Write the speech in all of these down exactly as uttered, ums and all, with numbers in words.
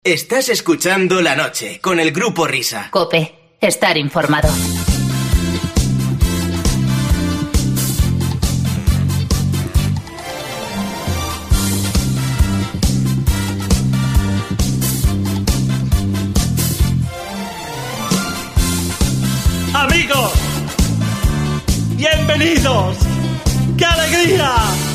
Estás escuchando La Noche con el Grupo Risa. COPE. Estar informado. Amigos, bienvenidos. ¡Qué alegría!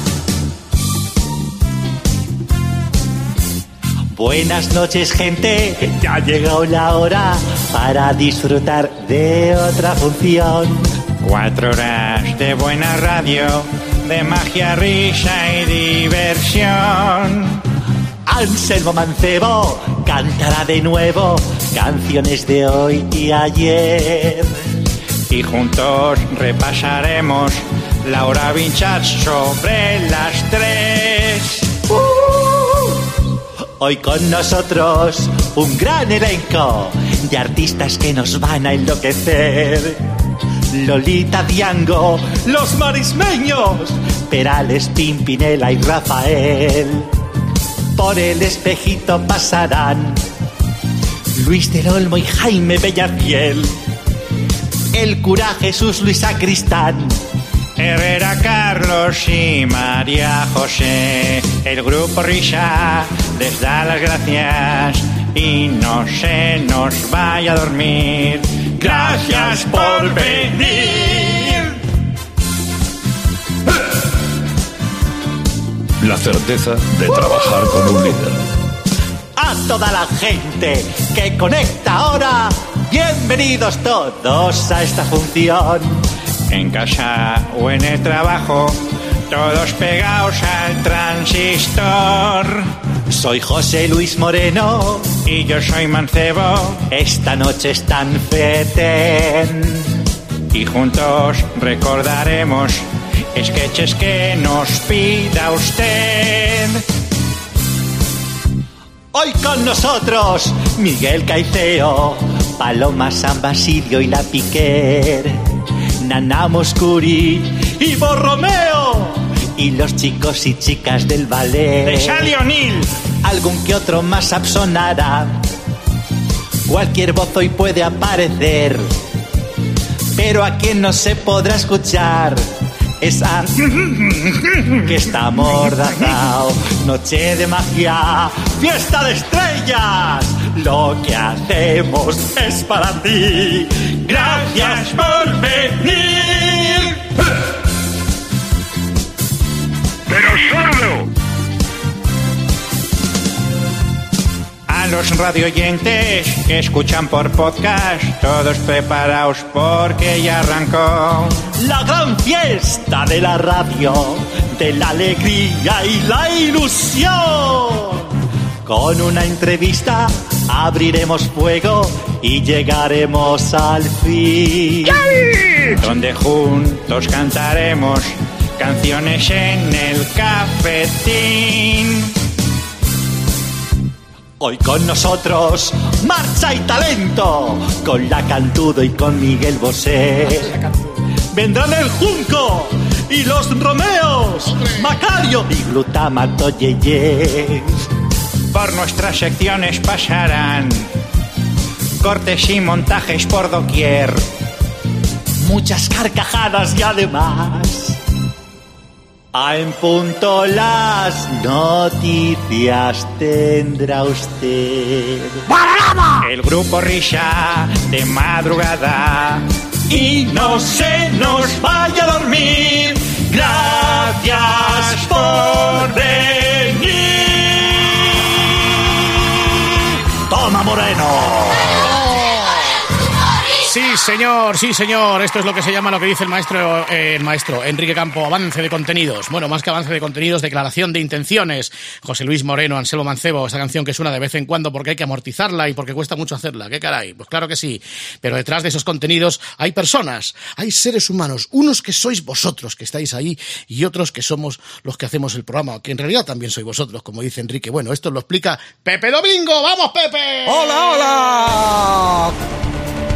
Buenas noches, gente. Ya ha llegado la hora para disfrutar de otra función. Cuatro horas de buena radio, de magia, risa y diversión. Anselmo Mancebo cantará de nuevo canciones de hoy y ayer. Y juntos repasaremos la hora vintage sobre las tres. Uh, hoy con nosotros un gran elenco de artistas que nos van a enloquecer. Lolita Diango, los marismeños, Perales, Pimpinela y Rafael. Por el espejito pasarán Luis del Olmo y Jaime Bellafiel. El cura Jesús Luis Sacristán, Herrera Carlos y María José. El Grupo Risa les da las gracias y no se nos vaya a dormir. Gracias por venir. La certeza de trabajar con un líder. A toda la gente que conecta ahora, bienvenidos todos a esta función. En casa o en el trabajo, todos pegados al transistor. Soy José Luis Moreno y yo soy Mancebo. Esta noche están feten y juntos recordaremos sketches que nos pida usted. Hoy con nosotros Miguel Caiceo, Paloma San Basilio y La Piquer, Nana Moscuri y Borromeo, y los chicos y chicas del ballet de Sally O'Neill. Algún que otro más sonará. Cualquier voz hoy puede aparecer, pero a quien no se podrá escuchar esa que está amordazao. Noche de magia, fiesta de estrellas, lo que hacemos es para ti. Gracias por venir. ¡Pero solo! A los radioyentes que escuchan por podcast, todos preparaos porque ya arrancó la gran fiesta de la radio, de la alegría y la ilusión. Con una entrevista abriremos fuego y llegaremos al fin. Donde juntos cantaremos canciones en el cafetín. Hoy con nosotros, marcha y talento, con La Cantudo y con Miguel Bosé. Vendrán el Junco y los Romeos, Macario y Glutamato Yeye. Por nuestras secciones pasarán cortes y montajes por doquier, muchas carcajadas y además a en punto las noticias tendrá usted. ¡Panorama! El Grupo Risa de madrugada y no se nos vaya a dormir. Gracias por venir. Toma, Moreno. Sí, señor, sí, señor. Esto es lo que se llama, lo que dice el maestro, eh, el maestro Enrique Campo, avance de contenidos. Bueno, más que avance de contenidos, declaración de intenciones. José Luis Moreno, Anselmo Mancebo, esa canción que suena de vez en cuando porque hay que amortizarla y porque cuesta mucho hacerla. ¿Qué caray? Pues claro que sí. Pero detrás de esos contenidos hay personas, hay seres humanos. Unos que sois vosotros, que estáis ahí, y otros que somos los que hacemos el programa, que en realidad también sois vosotros, como dice Enrique. Bueno, esto lo explica Pepe Domingo. ¡Vamos, Pepe! ¡Hola, hola!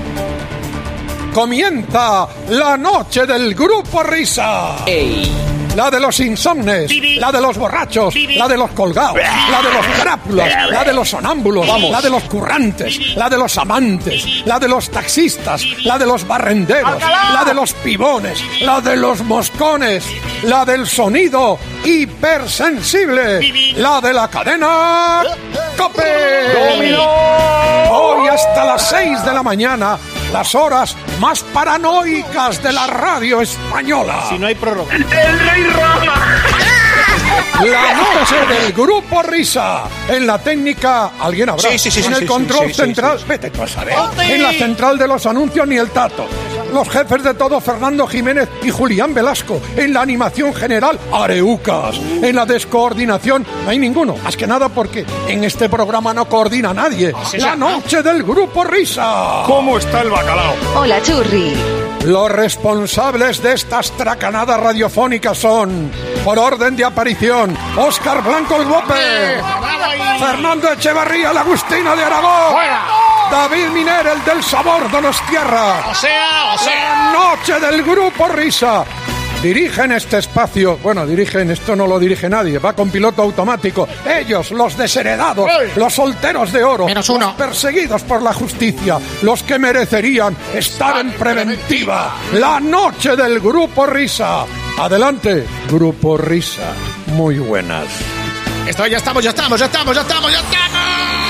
Comienza la noche del Grupo Risa. ¡Ey! la de los insomnes, la de los borrachos, la de los colgados, la de los crápulos, la de los sonámbulos, la de los currantes, la de los amantes, la de los taxistas, la de los barrenderos, la de los pibones, la de los moscones, la del sonido hipersensible, la de la cadena COPE. Hoy hasta las seis de la mañana, las horas más paranoicas de la radio española. Si no hay prórroga. ¡El Rey Rama! La noche del Grupo Risa. En la técnica, alguien habrá. Sí, sí, sí, en sí, el sí, control sí, sí, central, sí, sí. vete tú a saber. En la central de los anuncios, ni el tato. Los jefes de todo, Fernando Jiménez y Julián Velasco. En la animación general, Areucas. En la descoordinación, no hay ninguno. Más que nada porque en este programa no coordina nadie. La noche del Grupo Risa. ¿Cómo está el bacalao? Hola, Churri. Los responsables de estas tracanadas radiofónicas son, por orden de aparición, Óscar Blanco el Guape, Fernando Echevarría, la Agustina de Aragón, David Miner, el del sabor Donostierra. O sea, o sea. La noche del Grupo Risa. Dirigen este espacio, bueno, dirigen, esto no lo dirige nadie, va con piloto automático. Ellos, los desheredados, los solteros de oro, Menos uno. los perseguidos por la justicia, los que merecerían estar en preventiva. La noche del Grupo Risa. Adelante, Grupo Risa. Muy buenas. Esto ya estamos, ya estamos, ya estamos, ya estamos, ya estamos.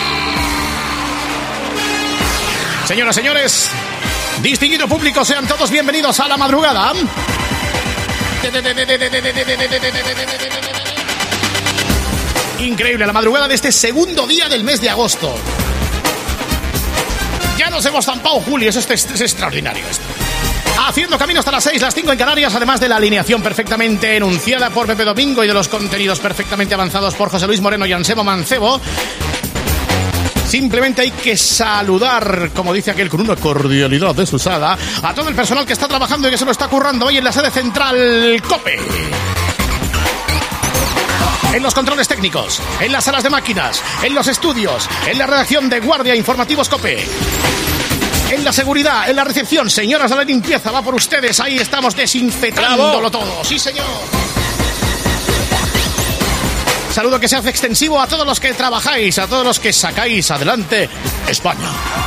Señoras, señores, distinguido público, sean todos bienvenidos a la madrugada. Increíble, la madrugada de este segundo día del mes de agosto. Ya nos hemos zampado julio, es, este, es extraordinario esto. Haciendo camino hasta las seis, las cinco en Canarias, además de la alineación perfectamente enunciada por Pepe Domingo y de los contenidos perfectamente avanzados por José Luis Moreno y Anselmo Mancebo. Simplemente hay que saludar, como dice aquel, con una cordialidad desusada, a todo el personal que está trabajando y que se lo está currando hoy en la sede central COPE. En los controles técnicos, en las salas de máquinas, en los estudios, en la redacción de Guardia Informativos COPE. En la seguridad, en la recepción, señoras de la limpieza, va por ustedes, ahí estamos desinfectándolo todo. Sí, señor. Saludo que se hace extensivo a todos los que trabajáis, a todos los que sacáis adelante España.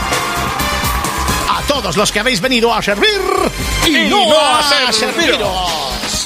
A todos los que habéis venido a servir y, y no, no a, a serviros.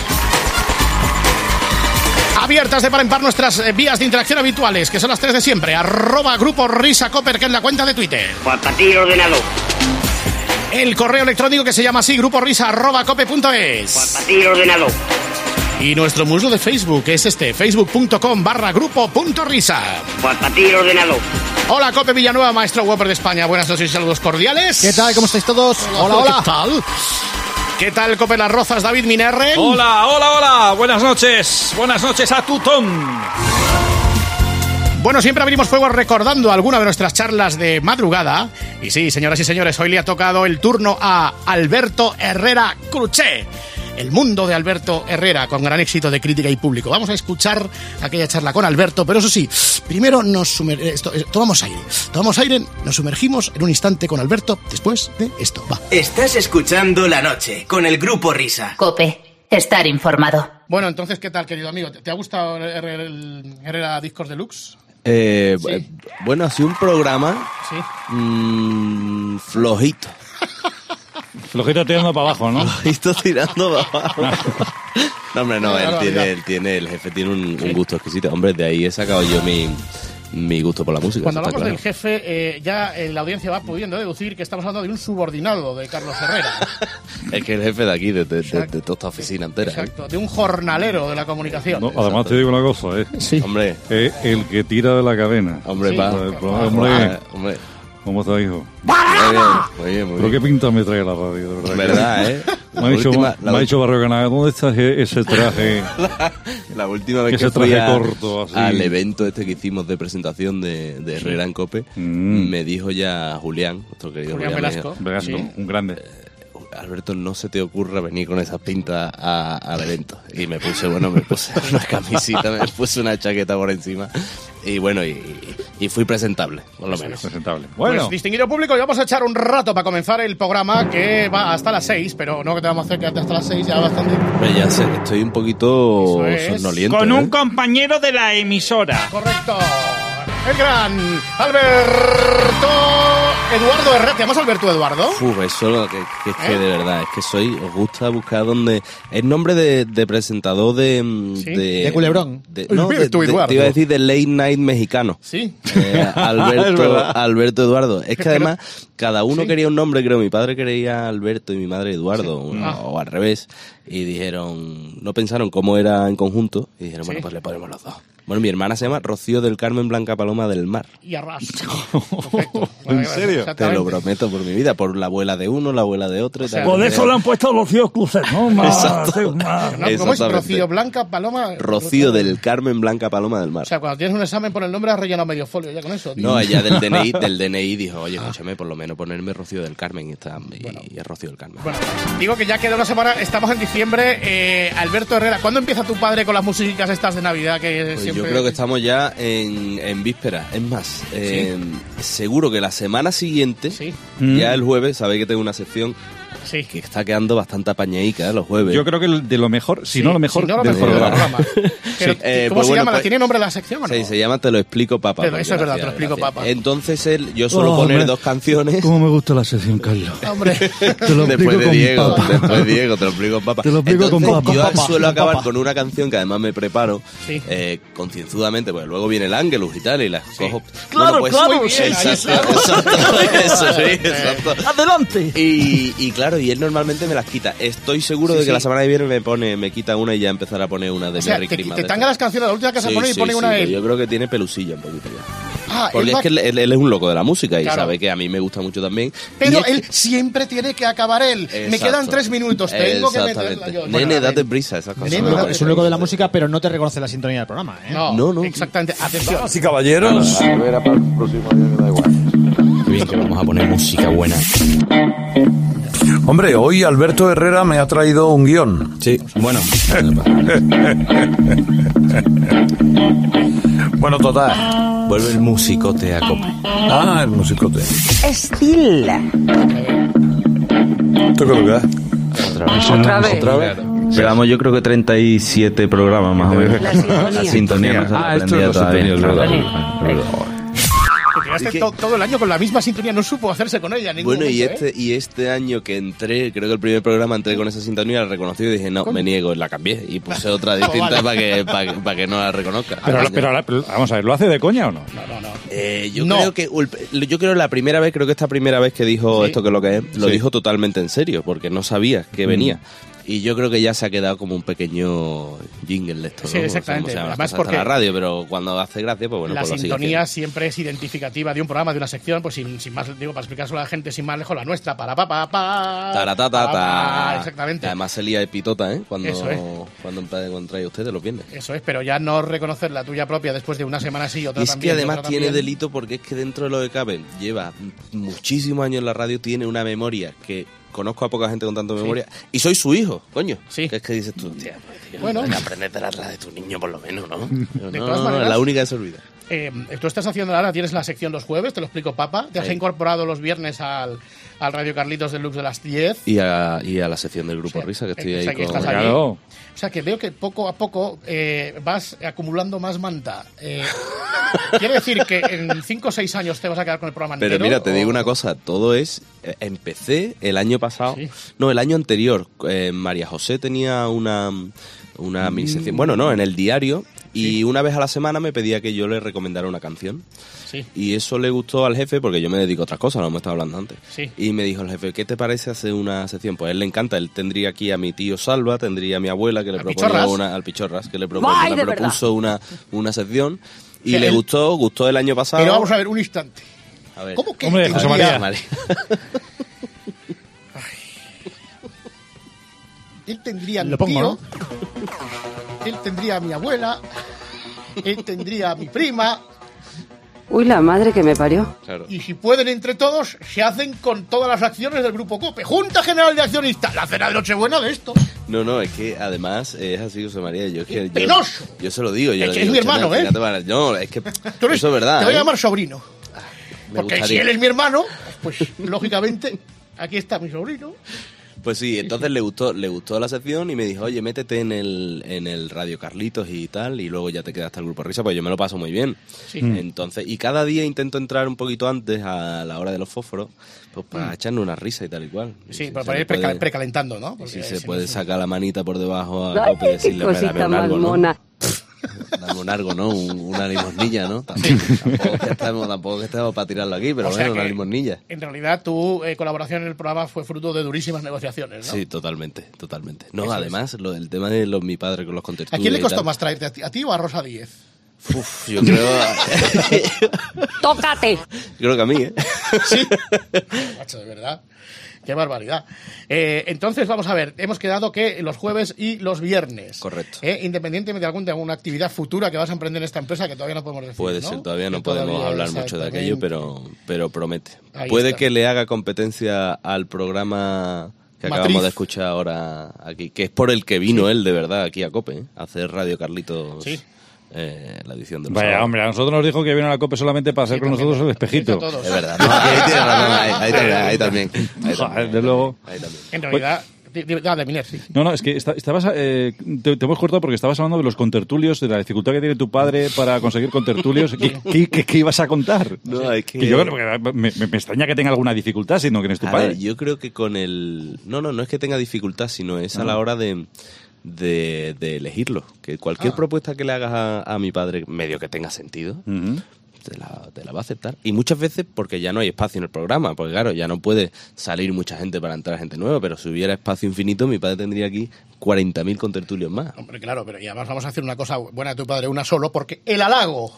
Abiertas de par en par nuestras eh, vías de interacción habituales, que son las tres de siempre. Arroba Grupo Risa Coper, que es la cuenta de Twitter. Juan Patillo ordenado. El correo electrónico que se llama así, gruporisa arroba cope punto es. Juan Patillo ordenado. Y nuestro muslo de Facebook es este, facebook.com barra grupo punto risa. Juan Patillo ordenado. Hola, Cope Villanueva, maestro Whopper de España. Buenas noches y saludos cordiales. ¿Qué tal? ¿Cómo estáis todos? Hola, hola. ¿Qué tal? ¿Qué tal, Cope Las Rozas, David Minerre? Hola, hola, hola. Buenas noches. Buenas noches a tutón. Bueno, siempre abrimos fuego recordando alguna de nuestras charlas de madrugada. Y sí, señoras y señores, hoy le ha tocado el turno a Alberto Herrera Cruché. El mundo de Alberto Herrera, con gran éxito de crítica y público. Vamos a escuchar aquella charla con Alberto, pero eso sí, primero nos sumer... esto, tomamos aire. Tomamos aire, nos sumergimos en un instante con Alberto, después de esto. Va. Estás escuchando La Noche, con el Grupo Risa. COPE. Estar informado. Bueno, entonces, ¿qué tal, querido amigo? ¿Te ha gustado el Herrera, el Herrera Discos Deluxe? Eh, Sí. Bueno, ha sido un programa Sí. mmm, flojito. Flojito tirando para abajo, ¿no? Flojito tirando para abajo. No, hombre, no, Claro, él claro, tiene, claro. él tiene, el jefe tiene un, un gusto exquisito. Hombre, de ahí he sacado yo mi, mi gusto por la música. Cuando eso está hablamos del claro. jefe, eh, ya eh, la audiencia va pudiendo deducir que estamos hablando de un subordinado de Carlos Herrera. Es que el jefe de aquí, de, de, de, Exacto. de toda esta oficina entera. ¿eh? Exacto, de un jornalero de la comunicación. No, además te digo una cosa, ¿eh? Sí. Hombre, Eh, el que tira de la cadena. hombre, Sí. pa. Hombre, Ah, hombre. hombre. ¿Cómo está, hijo? Muy bien, muy bien, muy Pero qué bien. pinta me trae la radio, de verdad. ¿Verdad, eh? Me ha La dicho, última- me la ha dicho Barrio Canal, ¿dónde está ese ese traje? La última vez Que que, ese fui traje a- corto, así. al evento este que hicimos de presentación de, de Herrera en Cope, Mm. me dijo ya Julián, nuestro querido Julián Julián, me Velasco. dijo, Velasco, Sí. un grande. Alberto, no se te ocurra venir con esas pintas a- al evento. Y me puse, bueno, me puse una camisita, me puse una chaqueta por encima. Y bueno, y, y fui presentable, por lo Eso menos. es presentable. Bueno. Bueno, Pues, distinguido público, y vamos a echar un rato para comenzar el programa que va hasta las seis, pero no que te vamos a hacer quedarte hasta las seis, ya bastante. Hombre, ya sé, estoy un poquito Eso es. somnoliento. con ¿eh? un compañero de la emisora. Correcto. El gran Alberto Eduardo Herrera. ¿Te llamas Alberto Eduardo? Uf, eso lo que, que es que ¿Eh? de verdad, es que soy, os gusta buscar donde... Es nombre de, de presentador de... Sí. De, De Culebrón. de- no, de, Alberto de- Eduardo. te iba a decir de late night mexicano. Sí. Eh, Es Alberto, verdad. Alberto Eduardo. Es que Pero- además cada uno Sí. quería un nombre, creo. Mi padre quería Alberto y mi madre Eduardo, o, Ah. o al revés. Y dijeron, no pensaron cómo era en conjunto. Y dijeron, Sí. bueno, pues le ponemos los dos. Bueno, mi hermana se llama Rocío del Carmen Blanca Paloma del Mar. Y arras. Perfecto. ¿En serio? Te Exactamente. lo prometo por mi vida, por la abuela de uno, la abuela de otro. y O sea, tal. Por eso le han puesto Rocío Cruces, ¿no? Más, Exacto. más- No, ¿cómo es? Exactamente. Rocío Blanca Paloma. Rocío del Carmen Blanca Paloma del Mar. O sea, cuando tienes un examen por el nombre has rellenado medio folio ya con eso. tío. No, ella del D N I, del D N I dijo, oye, escúchame, por lo menos ponerme Rocío del Carmen y, está, y, y es Rocío del Carmen. Bueno, digo que ya queda una semana, estamos en diciembre. Eh, Alberto Herrera, ¿cuándo empieza tu padre con las músicas estas de Navidad? Que Pues siempre... yo creo que estamos ya en, en víspera. Es más, eh, seguro que la semana siguiente, Sí, ya el jueves, sabéis que tengo una sección sí. que está quedando bastante apañaica, ¿eh? Los jueves. Yo creo que de lo mejor, si Sí, no lo mejor, si no lo del mejor del programa. programa. Pero, Sí, eh, ¿cómo pues se bueno, llama? ¿La pues- ¿Tiene nombre la sección o no? Sí, se llama Te lo explico, papá. Pero porque eso es verdad, gracias, Te lo explico, gracias. papá. Entonces él, yo suelo Oh, poner hombre. dos canciones. ¿Cómo me gusta la sección, Carlos? Hombre, Te lo Después explico de con Diego, papa. después de Diego, te lo explico con papá. Te lo explico con Entonces, papa. yo Papa, suelo con acabar papa. con una canción que además me preparo Sí. eh, concienzudamente, porque luego viene el Ángelus y tal, y las cojo. Claro, claro, muy sí, bien, ahí exacto, está. exacto, eso, sí, exacto. ¡Adelante! Y, y claro, y él normalmente me las quita. Estoy seguro Sí, de que sí. la semana que viene me pone, me quita una y ya empezará a poner una de o sea, Merry te, Christmas. te de tanga estas. las canciones, la última que se Sí, pone y sí, pone sí, una que él. yo creo que tiene pelusilla un poquito ya. Ah, Porque él es va- que él, él- él es un loco de la música y Claro. sabe que a mí me gusta mucho también. Pero Y es él que- siempre tiene que acabar él. Me Exacto. quedan tres minutos, tengo que meterla Exactamente. yo. Nene, Bueno, a ver. date prisa, esas cosas. Nene, Es un loco- date es un loco de la prisa. música, pero no te reconoce la sintonía del programa, ¿eh? No, No, no. exactamente. Atención. Damas y caballeros. Bien, que vamos a poner música buena. Hombre, hoy Alberto Herrera me ha traído un guión. Sí, bueno. Bueno, total. Vuelve el musicote a copa. Ah, el musicote. Estila. ¿Esto qué es lo que es? Otra vez. Otra vez. ¿Otra vez? Llevamos yo creo que treinta y siete programas más o menos. La sintonía. La sintonía no se la Ah, esto aprendía es la todavía. sintonía, es verdad. Te tiraste to- todo el año con la misma sintonía, no supo hacerse con ella en ningún Bueno, y momento, ¿eh? este, y este año que entré, creo que el primer programa entré con esa sintonía, la reconocí y dije, no, me niego, la cambié. Y puse otra distinta para que, para, para que no la reconozca. Pero, pero, pero, vamos a ver, ¿lo hace de coña o no? No, no, no. Eh, yo No. creo que ul- yo creo la primera vez, creo que esta primera vez que dijo Sí. esto que es lo que es, lo Sí. dijo totalmente en serio, porque no sabía que venía. Y yo creo que ya se ha quedado como un pequeño jingle de esto, ¿no? Sí, exactamente. O sea, cómo se llama las Además, cosas hasta porque la radio, pero cuando hace gracia, pues bueno, la pues lo sigue sintonía haciendo. siempre es identificativa de un programa, de una sección, pues sin, sin más, digo, para explicárselo a la gente, sin más lejos, la nuestra, para pa, pa, pa. Taratata. pa, pa, Exactamente. Además se lía de pitota, ¿eh? Cuando, Eso es. cuando, cuando trae ustedes los viernes. Eso es, pero ya no reconocer la tuya propia después de una semana así y otra Y es también. que y además otra tiene también. delito porque es que dentro de lo que cabe lleva muchísimos años en la radio, tiene una memoria que conozco a poca gente con tanta memoria. Y soy su hijo, coño. Sí. Que es que dices tú, tía, pues, tío, Bueno. aprendes de la radio de tu niño por lo menos, ¿no? Pero De no, todas no, maneras- la única que se olvida. Eh, tú estás haciendo ahora, tienes la sección los jueves, te lo explico, Papa. Te has Sí. incorporado los viernes al, al Radio Carlitos Deluxe de las diez. Y a, y a la sección del Grupo Sí. Risa, que estoy O sea, ahí que con... estás allí. Claro. O sea, que veo que poco a poco eh, vas acumulando más manta. Eh, ¿Quiere decir que en cinco o seis años te vas a quedar con el programa Pero entero? mira, te o- digo una cosa, todo es... eh, Empecé el año pasado... Sí. No, el año anterior. eh, María José tenía una, una mini sección... Bueno, no, en el diario. Y Sí. una vez a la semana me pedía que yo le recomendara una canción. Sí. Y eso le gustó al jefe, porque yo me dedico a otras cosas, lo hemos estado hablando antes. Sí. Y me dijo el jefe, ¿qué te parece hacer una sección? Pues a él le encanta, él tendría aquí a mi tío Salva, tendría a mi abuela que le ¿Al proponía Pichorras? una... Al Pichorras, que le, proponía, ¡Ay, le de propuso una, una sección. Y Sí, le él- gustó, gustó el año pasado. Pero vamos a ver, un instante. A ver. ¿Cómo que Hombre, tendría- José María. María. Él tendría a mi Lo pongo, tío, ¿no? él tendría a mi abuela, él tendría a mi prima, Uy, la madre que me parió. Claro. Y si pueden entre todos, se hacen con todas las acciones del Grupo COPE. Junta General de Accionistas. La cena de Nochebuena de esto. No, no, es que además es así, José María. Yo, es que, yo, ¡penoso! Yo se lo digo. Yo es le que digo, es mi hermano, ¿eh? Para... No, es que eres, eso es verdad. Te voy a ¿eh? llamar sobrino. Me Porque gustaría. si él es mi hermano, pues lógicamente aquí está mi sobrino. Pues sí, entonces le gustó le gustó la sección y me dijo, oye, métete en el, en el Radio Carlitos y tal, y luego ya te quedas hasta el Grupo Risa, pues yo me lo paso muy bien. Sí. Entonces, y cada día intento entrar un poquito antes a la hora de los fósforos, pues para Mm. echarle una risa y tal y cual. Sí, Y para, se para le ir preca- puede- precalentando, ¿no? Porque si se si puede no- sacar la manita por debajo a Ay, Cope y decirle, qué "Hombre, cosita dame un más algo, ¿no? mona. Dame un algo, ¿no? Un- una limosnilla, ¿no? Tampoco, tampoco, es que estemos, tampoco es que estemos para tirarlo aquí, pero O sea bueno, una que- limosnilla. En realidad, tu eh, colaboración en el programa fue fruto de durísimas negociaciones, ¿no? Sí, totalmente, totalmente. No, Eso además, lo del tema de los, mi padre con los contertulios ¿A quién le y costó tal. más traerte? ¿A ti, a ti o a Rosa Díez? Uf, yo creo... ¡Tócate! creo que a mí, ¿eh? Sí. Macho, de verdad. Qué barbaridad. Eh, entonces, vamos a ver, hemos quedado que los jueves y los viernes. Correcto. Eh, independientemente de, algún, de alguna actividad futura que vas a emprender en esta empresa, que todavía no podemos decir. Puede ¿no? ser, todavía no Que podemos todavía, hablar mucho de aquello, exactamente. pero, pero promete. Ahí Puede está. que le haga competencia al programa que Matriz. acabamos de escuchar ahora aquí, que es por el que vino Sí. él de verdad aquí a COPE, ¿eh? A hacer Radio Carlitos, Sí. eh, la edición de los Vaya, sábados. hombre, a nosotros nos dijo que vino a la COPE solamente para hacer Sí, con también. nosotros el espejito. A todos. Es verdad, no, ahí tiene razón, ahí, ahí también, ahí también. Ahí Joder, también, desde luego. ahí también. En realidad, di- di- ah, de Miner, sí. No, no, es que esta- estabas, eh, te, te hemos cortado porque estabas hablando de los contertulios, de la dificultad que tiene tu padre para conseguir contertulios. ¿Qué, qué, qué- qué ibas a contar? No, es que... Que yo creo que me, me- me extraña que tenga alguna dificultad, sino que no es tu A padre. ver, yo creo que con el... No, no, no es que tenga dificultad, sino es a Ah. la hora de, de, de elegirlo. Que cualquier Ah. propuesta que le hagas a, a mi padre, medio que tenga sentido, Ujú. te la, te la va a aceptar. Y muchas veces porque ya no hay espacio en el programa, porque claro, ya no puede salir mucha gente para entrar gente nueva, pero si hubiera espacio infinito, mi padre tendría aquí cuarenta mil contertulios más. Hombre, claro, pero y además vamos a hacer una cosa buena de tu padre, una solo, porque el halago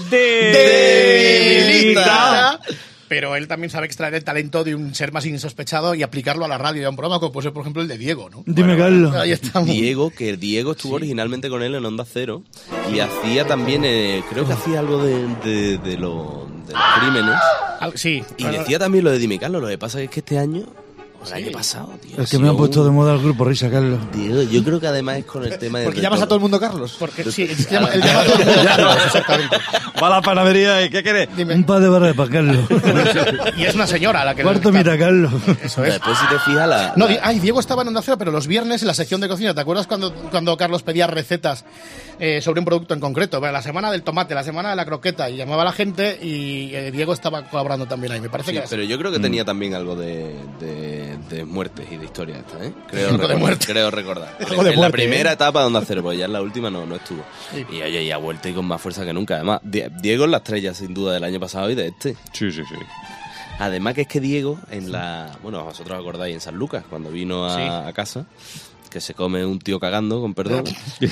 debilita. Pero él también sabe extraer el talento de un ser más insospechado y aplicarlo a la radio y a un programa como puede ser, por ejemplo, el de Diego, ¿no? Dime, Carlos. Ahí estamos. Diego, que Diego estuvo originalmente con él en Onda Cero y hacía también, eh, creo que hacía algo de, de, de, lo- de los crímenes. Al- Sí. Y decía también lo de Dime Carlos. Lo que pasa es que este año, o el año pasado, tío. Es que me han puesto de moda el grupo Risa, Carlos. Tío, yo creo que además es con el tema de. Porque llamas a todo el mundo Carlos. Porque sí, es que llama- él llama a todo el mundo Carlos, exactamente. Va a la panadería y ¿qué quiere? Un par de barras para Carlos. Y es una señora la que... Cuarto, mira, Carlos. Eso es. Después, si te fijas, la. No, la- di- ay, Diego estaba en Onda Cero, pero los viernes en la sección de cocina. ¿Te acuerdas cuando, cuando Carlos pedía recetas eh, sobre un producto en concreto? Bueno, la semana del tomate, la semana de la croqueta, y llamaba a la gente y eh, Diego estaba colaborando también ahí. Me parece Sí, que era así. pero yo creo que Mm. tenía también algo de, de, de muertes y de historia esta, ¿eh? Creo, Algo de recordar, muerte. creo recordar. Algo de en muerte, la primera ¿eh? etapa de Onda Cero, porque ya en la última no, no estuvo. Sí. Y oye, y ha vuelto y con más fuerza que nunca. Además, Die- Diego es la estrella, sin duda, del año pasado y de este. Sí, sí, sí. Además que es que Diego, en la... Bueno, vosotros acordáis en San Lucas, cuando vino a, Sí. a casa, que se come un tío cagando, con perdón.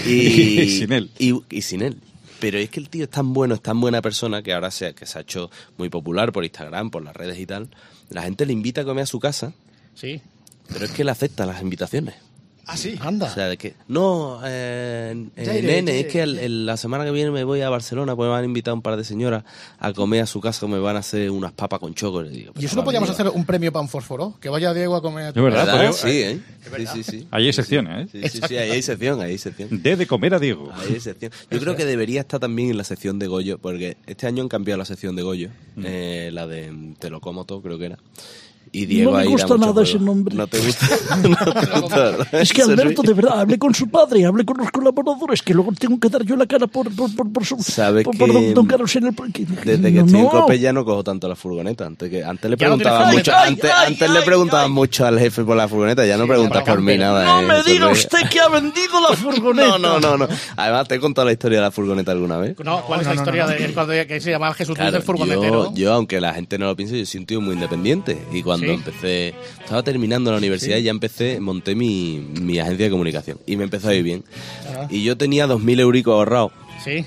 Y sin él. Y, y sin él. Pero es que el tío es tan bueno, es tan buena persona, que ahora se, que se ha hecho muy popular por Instagram, por las redes y tal. La gente le invita a comer a su casa, Sí. pero es que él acepta las invitaciones. Ah, sí. Anda. O sea, de que, no, eh, eh, Ya iré, nene, ya es iré. que el- el- la semana que viene me voy a Barcelona, pues me van a invitar un par de señoras a comer a su casa, me van a hacer unas papas con choco. Le digo, ¿Y eso no podíamos hacer un premio para un fósforo? Que vaya Diego a comer a tu Es verdad, casa. podría- Sí, ¿eh? Sí, sí, sí. Ahí hay secciones, ¿eh? Sí, sí, sí, ahí hay sección, ahí hay sección. De de comer a Diego. Ahí hay sección. Yo creo que debería estar también en la sección de Goyo, porque este año han cambiado la sección de Goyo, eh, la de mm, Te lo como todo, creo que era. Y Diego No me ahí da gusta mucho nada juego. ese nombre. No te gusta. No te gusta, ¿verdad? Es que Eso Alberto, sí. de verdad, hablé con su padre, hablé con los colaboradores, que luego tengo que dar yo la cara por, por, por, por su... ¿Sabes por, por que don, don Carlos en el... que- Desde que no, estoy en no. COPE ya no cojo tanto la furgoneta. Antes, que, antes le Ya no tienes preguntaban mucho, furgoneta. antes, Ay, antes ay, le preguntaban mucho al jefe por la furgoneta, ya no preguntas pero por mí nada. No eh, me eso diga es- usted que ha vendido la furgoneta. No, no, no, no. Además, te he contado la historia de la furgoneta alguna vez. No, ¿cuál es la historia de cuando que se llamaba Jesús Luis Claro, el furgonetero? yo, yo, aunque la gente no lo piense, yo soy un tío muy independiente. Y cuando Sí. empecé, estaba terminando la universidad y ya empecé, monté mi, mi agencia de comunicación. Y me empezó a ir bien. Ajá. Y yo tenía dos mil euricos ahorrados. Sí.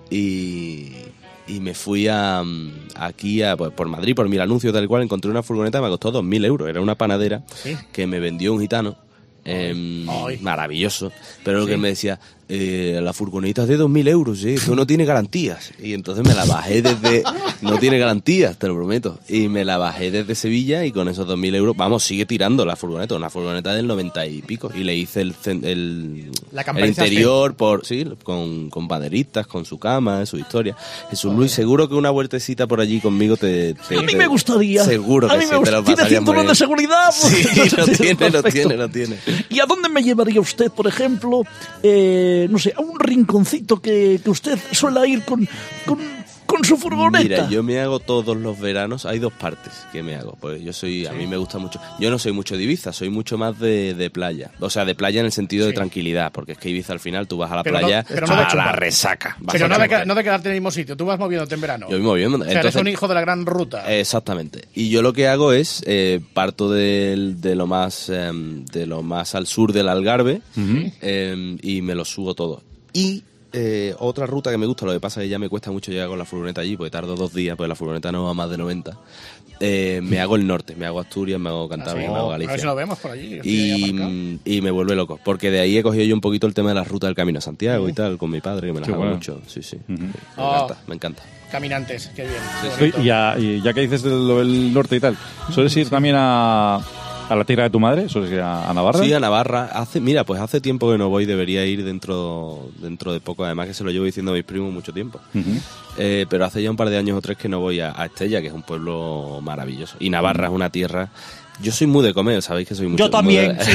Y, y me fui a, aquí a, pues, por Madrid, por mil anuncios, tal cual. Encontré una furgoneta que me costó dos mil euros. Era una panadera Sí. que me vendió un gitano. em, Ay. maravilloso. Pero lo Sí. que me decía, Eh, la furgoneta es de dos mil euros, ¿eh? Esto no tiene garantías. Y entonces me la bajé desde... No tiene garantías, te lo prometo. Y me la bajé desde Sevilla y con esos dos mil euros, vamos, sigue tirando la furgoneta. Una furgoneta del noventa y pico. Y le hice el, el, el interior por sí, con, con banderistas, con su cama, su historia. Jesús Luis, seguro que una vueltecita por allí conmigo te... te a mí te, me gustaría. Seguro que a mí sí, me gusta. te lo ¿Tiene pasarías cinturón muy de bien. seguridad? Sí, lo tiene, lo Perfecto. tiene, lo tiene. ¿Y a dónde me llevaría usted, por ejemplo, eh, no sé, a un rinconcito que, que usted suele ir con, con, con su furgoneta? Mira, yo me hago todos los veranos, hay dos partes que me hago, pues yo soy, a mí me gusta mucho, yo no soy mucho de Ibiza, soy mucho más de, de playa, o sea, de playa en el sentido de tranquilidad, porque es que Ibiza al final tú vas a la Pero no- playa pero no de a la chupar. resaca. vas Pero a no de, chupar. que- no de quedarte en el mismo sitio, tú vas moviéndote en verano. Yo voy moviendo. O sea, eres entonces- un hijo de la gran ruta. Exactamente. Y yo lo que hago es eh, parto del- de lo más em, de lo más al sur del Algarve em, y me lo subo todo. Y eh, otra ruta que me gusta, lo que pasa es que ya me cuesta mucho llegar con la furgoneta allí, porque tardo dos días, porque la furgoneta no va más de noventa. Eh, me hago el norte, me hago Asturias, me hago Cantabria, me hago A ver si Galicia. lo vemos por allí. estoy aparcado. Y, y me vuelve loco, porque de ahí he cogido yo un poquito el tema de la ruta del Camino a Santiago y tal, con mi padre, que me la Qué hago bueno. mucho. Sí, sí. Me Oh. encanta, me encanta. Caminantes, qué bien. qué Oye, bonito. y, ya, y ya que dices de lo del norte y tal, ¿sueles ir también a, a la tierra de tu madre? ¿Sueles ir a, a Navarra? Sí, a Navarra. Hace, mira, pues hace tiempo que no voy, debería ir dentro dentro de poco. Además que se lo llevo diciendo a mis primos mucho tiempo. Ujú. Eh, pero hace ya un par de años o tres que no voy a, a Estella, que es un pueblo maravilloso. Y Navarra es una tierra... Yo soy muy de comer, sabéis que soy mucho... Yo también. muy de- Sí.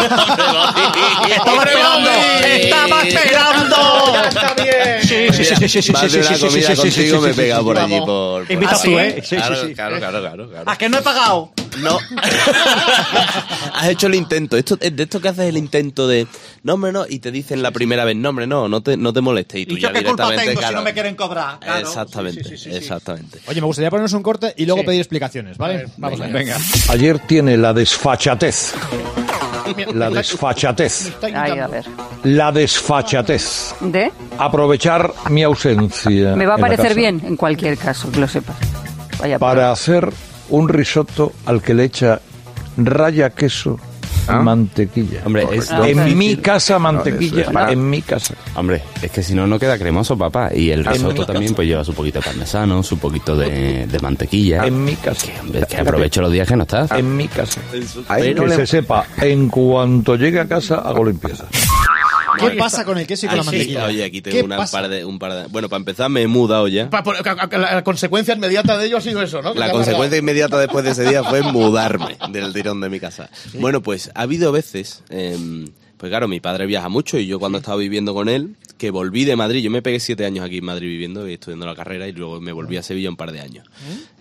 Estaba esperando. Estaba esperando. Sí, sí, sí, sí, sí, sí, Más sí, de sí, una sí, comida sí, sí, contigo sí, me sí, pega sí, por sí, allí, vamos. por... por- Invitas ¿Ah, tú, sí? ¿eh? Sí, sí, claro, sí. Claro, claro, claro, claro. ¿A que no he pagado? No. Has hecho el intento. Esto, es de esto que haces el intento de... No, hombre, no. Y te dicen la primera vez, no, hombre, no, no te, no te molestes. Y tú ¿Y yo ya qué culpa directamente, tengo si claro. no me quieren cobrar? Claro. Exactamente, Sí, sí, sí, sí. exactamente. Oye, me gustaría ponernos un corte y luego Sí. pedir explicaciones, ¿vale? Vamos allá. Venga. Ayer tiene la desfachatez. Mira, La me está- desfachatez. me está Ay, imitando. a ver. La desfachatez. ¿De? Aprovechar mi ausencia. Me va a en la parecer casa bien, en cualquier caso, que lo sepas. Vaya por- Para hacer un risotto al que le echa raya, queso y mantequilla. Hombre, es Ah, en ok. mi casa mantequilla, No, eso es- en mi casa. Hombre, es que si no, no queda cremoso, papá. Y el risotto también, pues lleva su poquito de parmesano, su poquito de, de mantequilla. En mi casa. Que, hombre, que aprovecho los días que no estás. En mi casa. Ahí no que le- se sepa, en cuanto llegue a casa hago limpieza. ¿Qué pasa con el queso y con Ay, la sí. mantequilla? Oye, aquí ¿Qué tengo una, un pasa? par de, un par de... Bueno, para empezar me he mudado ya. Pa- por- a- a- La, la consecuencia inmediata de ello ha sido eso, ¿no? Que La te ha consecuencia largado. inmediata después de ese día fue mudarme del tirón de mi casa. Bueno, pues ha habido veces, eh, pues claro, mi padre viaja mucho y yo cuando estaba viviendo con él, que volví de Madrid, yo me pegué siete años aquí en Madrid viviendo y estudiando la carrera y luego me volví a Sevilla un par de años.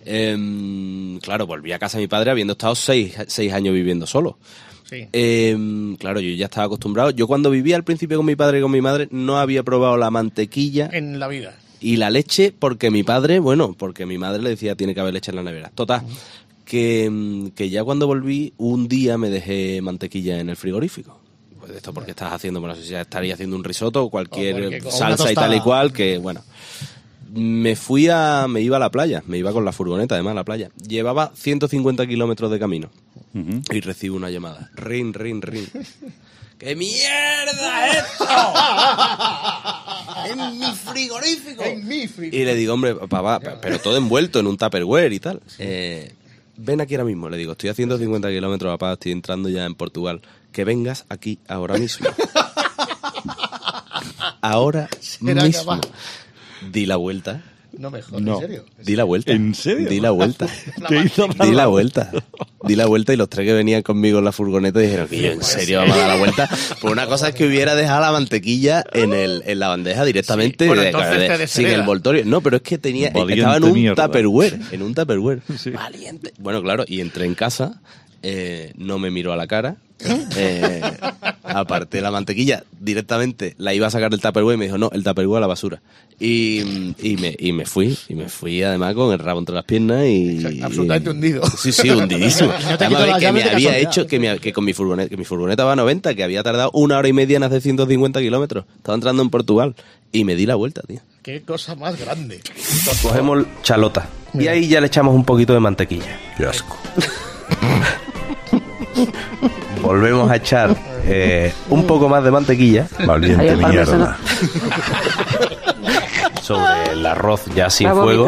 Eh, claro, volví a casa de mi padre habiendo estado seis, seis años viviendo solo. Sí. Eh, claro, yo ya estaba acostumbrado. Yo cuando vivía al principio con mi padre y con mi madre no había probado la mantequilla En la vida. y la leche porque mi padre, bueno, porque mi madre le decía tiene que haber leche en la nevera. Total, que, mm, que ya cuando volví un día me dejé mantequilla en el frigorífico. Pues esto porque estás haciendo, bueno, no sé si estaría haciendo un risotto o cualquier, O cualquier cosa. salsa O una y tal y tostada. cual, que bueno. Me fui a, me iba a la playa, me iba con la furgoneta además a la playa. Llevaba ciento cincuenta kilómetros de camino Ujú. y recibo una llamada. Rin, rin, rin. ¡Qué mierda esto! ¡En mi frigorífico! En mi frigo. Y le digo, hombre, papá, pero todo envuelto en un Tupperware y tal. Eh, ven aquí ahora mismo, le digo, estoy a ciento cincuenta kilómetros, papá, estoy entrando ya en Portugal. Que vengas aquí ahora mismo. Ahora Será mismo. capaz. Di la vuelta. No me jodas, No. ¿en serio? Di la vuelta. ¿En serio? Di la vuelta. ¿Qué hizo Di la vuelta. Di la vuelta y los tres que venían conmigo en la furgoneta dijeron que yo en serio vamos a dar la vuelta. Pues una cosa es que hubiera dejado la mantequilla en el en la bandeja directamente Sí, bueno, de- entonces de- te sin deshereda. el envoltorio. No, pero es que tenía Valiente estaba en un mierda. Tupperware, en un Tupperware. Sí. Valiente. Bueno, claro, y entré en casa, eh, no me miró a la cara. Eh, aparté la mantequilla directamente, la iba a sacar del Tupperware y me dijo, no, el Tupperware a la basura. Y, y, me, y me fui, y me fui además con el rabo entre las piernas y... Absolutamente y- hundido. Sí, sí, hundidísimo. Y no te Además, quitó las que llaves me de había casualidad. hecho, que, me- que con mi furgoneta, que mi furgoneta va a noventa, que había tardado una hora y media en hacer ciento cincuenta kilómetros. Estaba entrando en Portugal y me di la vuelta, tío. Qué cosa más grande. Cogemos chalota y ahí ya le echamos un poquito de mantequilla. Qué asco. Volvemos a echar eh, un poco más de mantequilla. Valiente Ay, Pablo, eso mierda. Sobre el arroz ya sin Va a fuego.